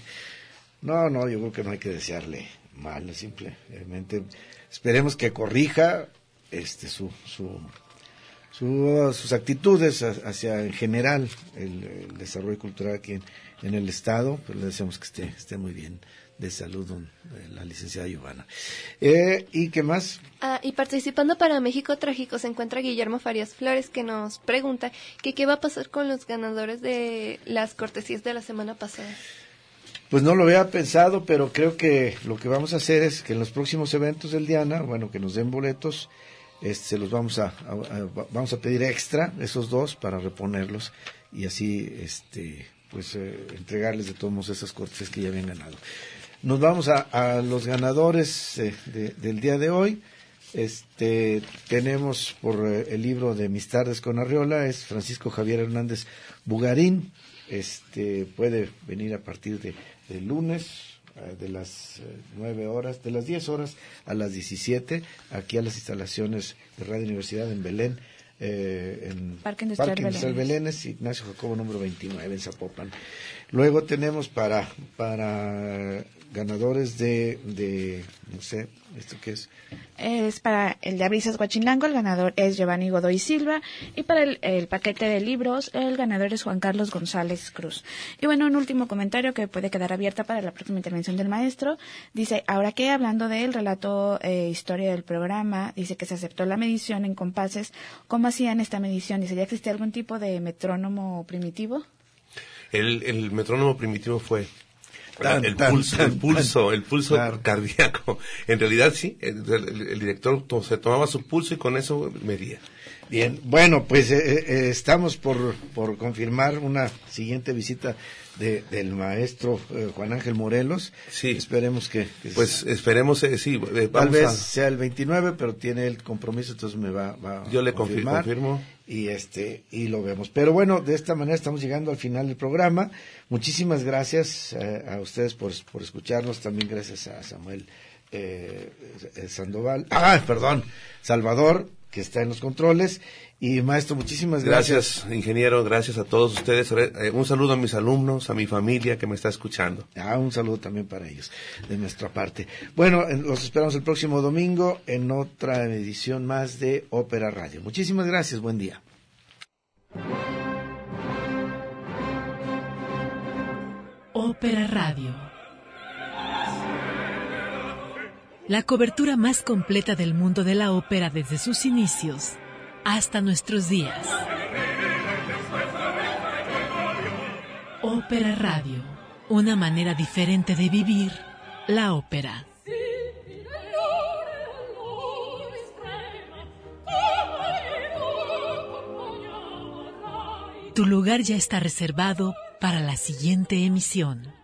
no, yo creo que no hay que desearle mal, simplemente esperemos que corrija sus actitudes hacia en general el desarrollo cultural aquí en el estado, pero le deseamos que esté muy bien de salud la licenciada Giovanna. ¿Y qué más? Y participando para México Trágico se encuentra Guillermo Farías Flores, que nos pregunta que qué va a pasar con los ganadores de las cortesías de la semana pasada. Pues no lo había pensado, pero creo que lo que vamos a hacer es que en los próximos eventos del Diana, que nos den boletos, se los vamos a pedir extra, esos dos, para reponerlos y así entregarles de todos modos esas cortesías que ya habían ganado. Nos vamos a los ganadores del día de hoy. Tenemos por el libro de Mis tardes con Arriola, es Francisco Javier Hernández Bugarín. Puede venir a partir de lunes de las 9 horas, de las 10 horas a las 17, aquí a las instalaciones de Radio Universidad en Belén, en Parque Industrial Belénes, Ignacio Jacobo número 29 en Zapopan. Luego tenemos para ganadores de no sé, ¿esto qué es? Es para el de Abrisas Huachinango, el ganador es Giovanni Godoy Silva, y para el paquete de libros, el ganador es Juan Carlos González Cruz. Y bueno, un último comentario que puede quedar abierta para la próxima intervención del maestro. Dice, ahora que hablando del relato historia del programa, dice que se aceptó la medición en compases. ¿Cómo hacían esta medición? Dice, ¿ya existía algún tipo de metrónomo primitivo? El metrónomo primitivo fue el pulso claro. Cardíaco. En realidad sí, el director se tomaba su pulso y con eso medía. Bien, bueno, pues estamos por confirmar una siguiente visita del maestro Juan Ángel Morelos. Sí. Esperemos que pues esperemos, sí. Tal vez sea el 29, pero tiene el compromiso, entonces me va yo le a confirmar. Confirmo. Y lo vemos. Pero bueno, de esta manera estamos llegando al final del programa. Muchísimas gracias a ustedes por escucharnos. También gracias a Samuel Salvador, que está en los controles. Y maestro, muchísimas gracias. Gracias, ingeniero, gracias a todos ustedes. Un saludo a mis alumnos, a mi familia que me está escuchando. Un saludo también para ellos, de nuestra parte. Bueno, los esperamos el próximo domingo en otra edición más de Ópera Radio. Muchísimas gracias, buen día. Ópera Radio. La cobertura más completa del mundo de la ópera desde sus inicios hasta nuestros días. Ópera Radio, una manera diferente de vivir la ópera. Tu lugar ya está reservado para la siguiente emisión.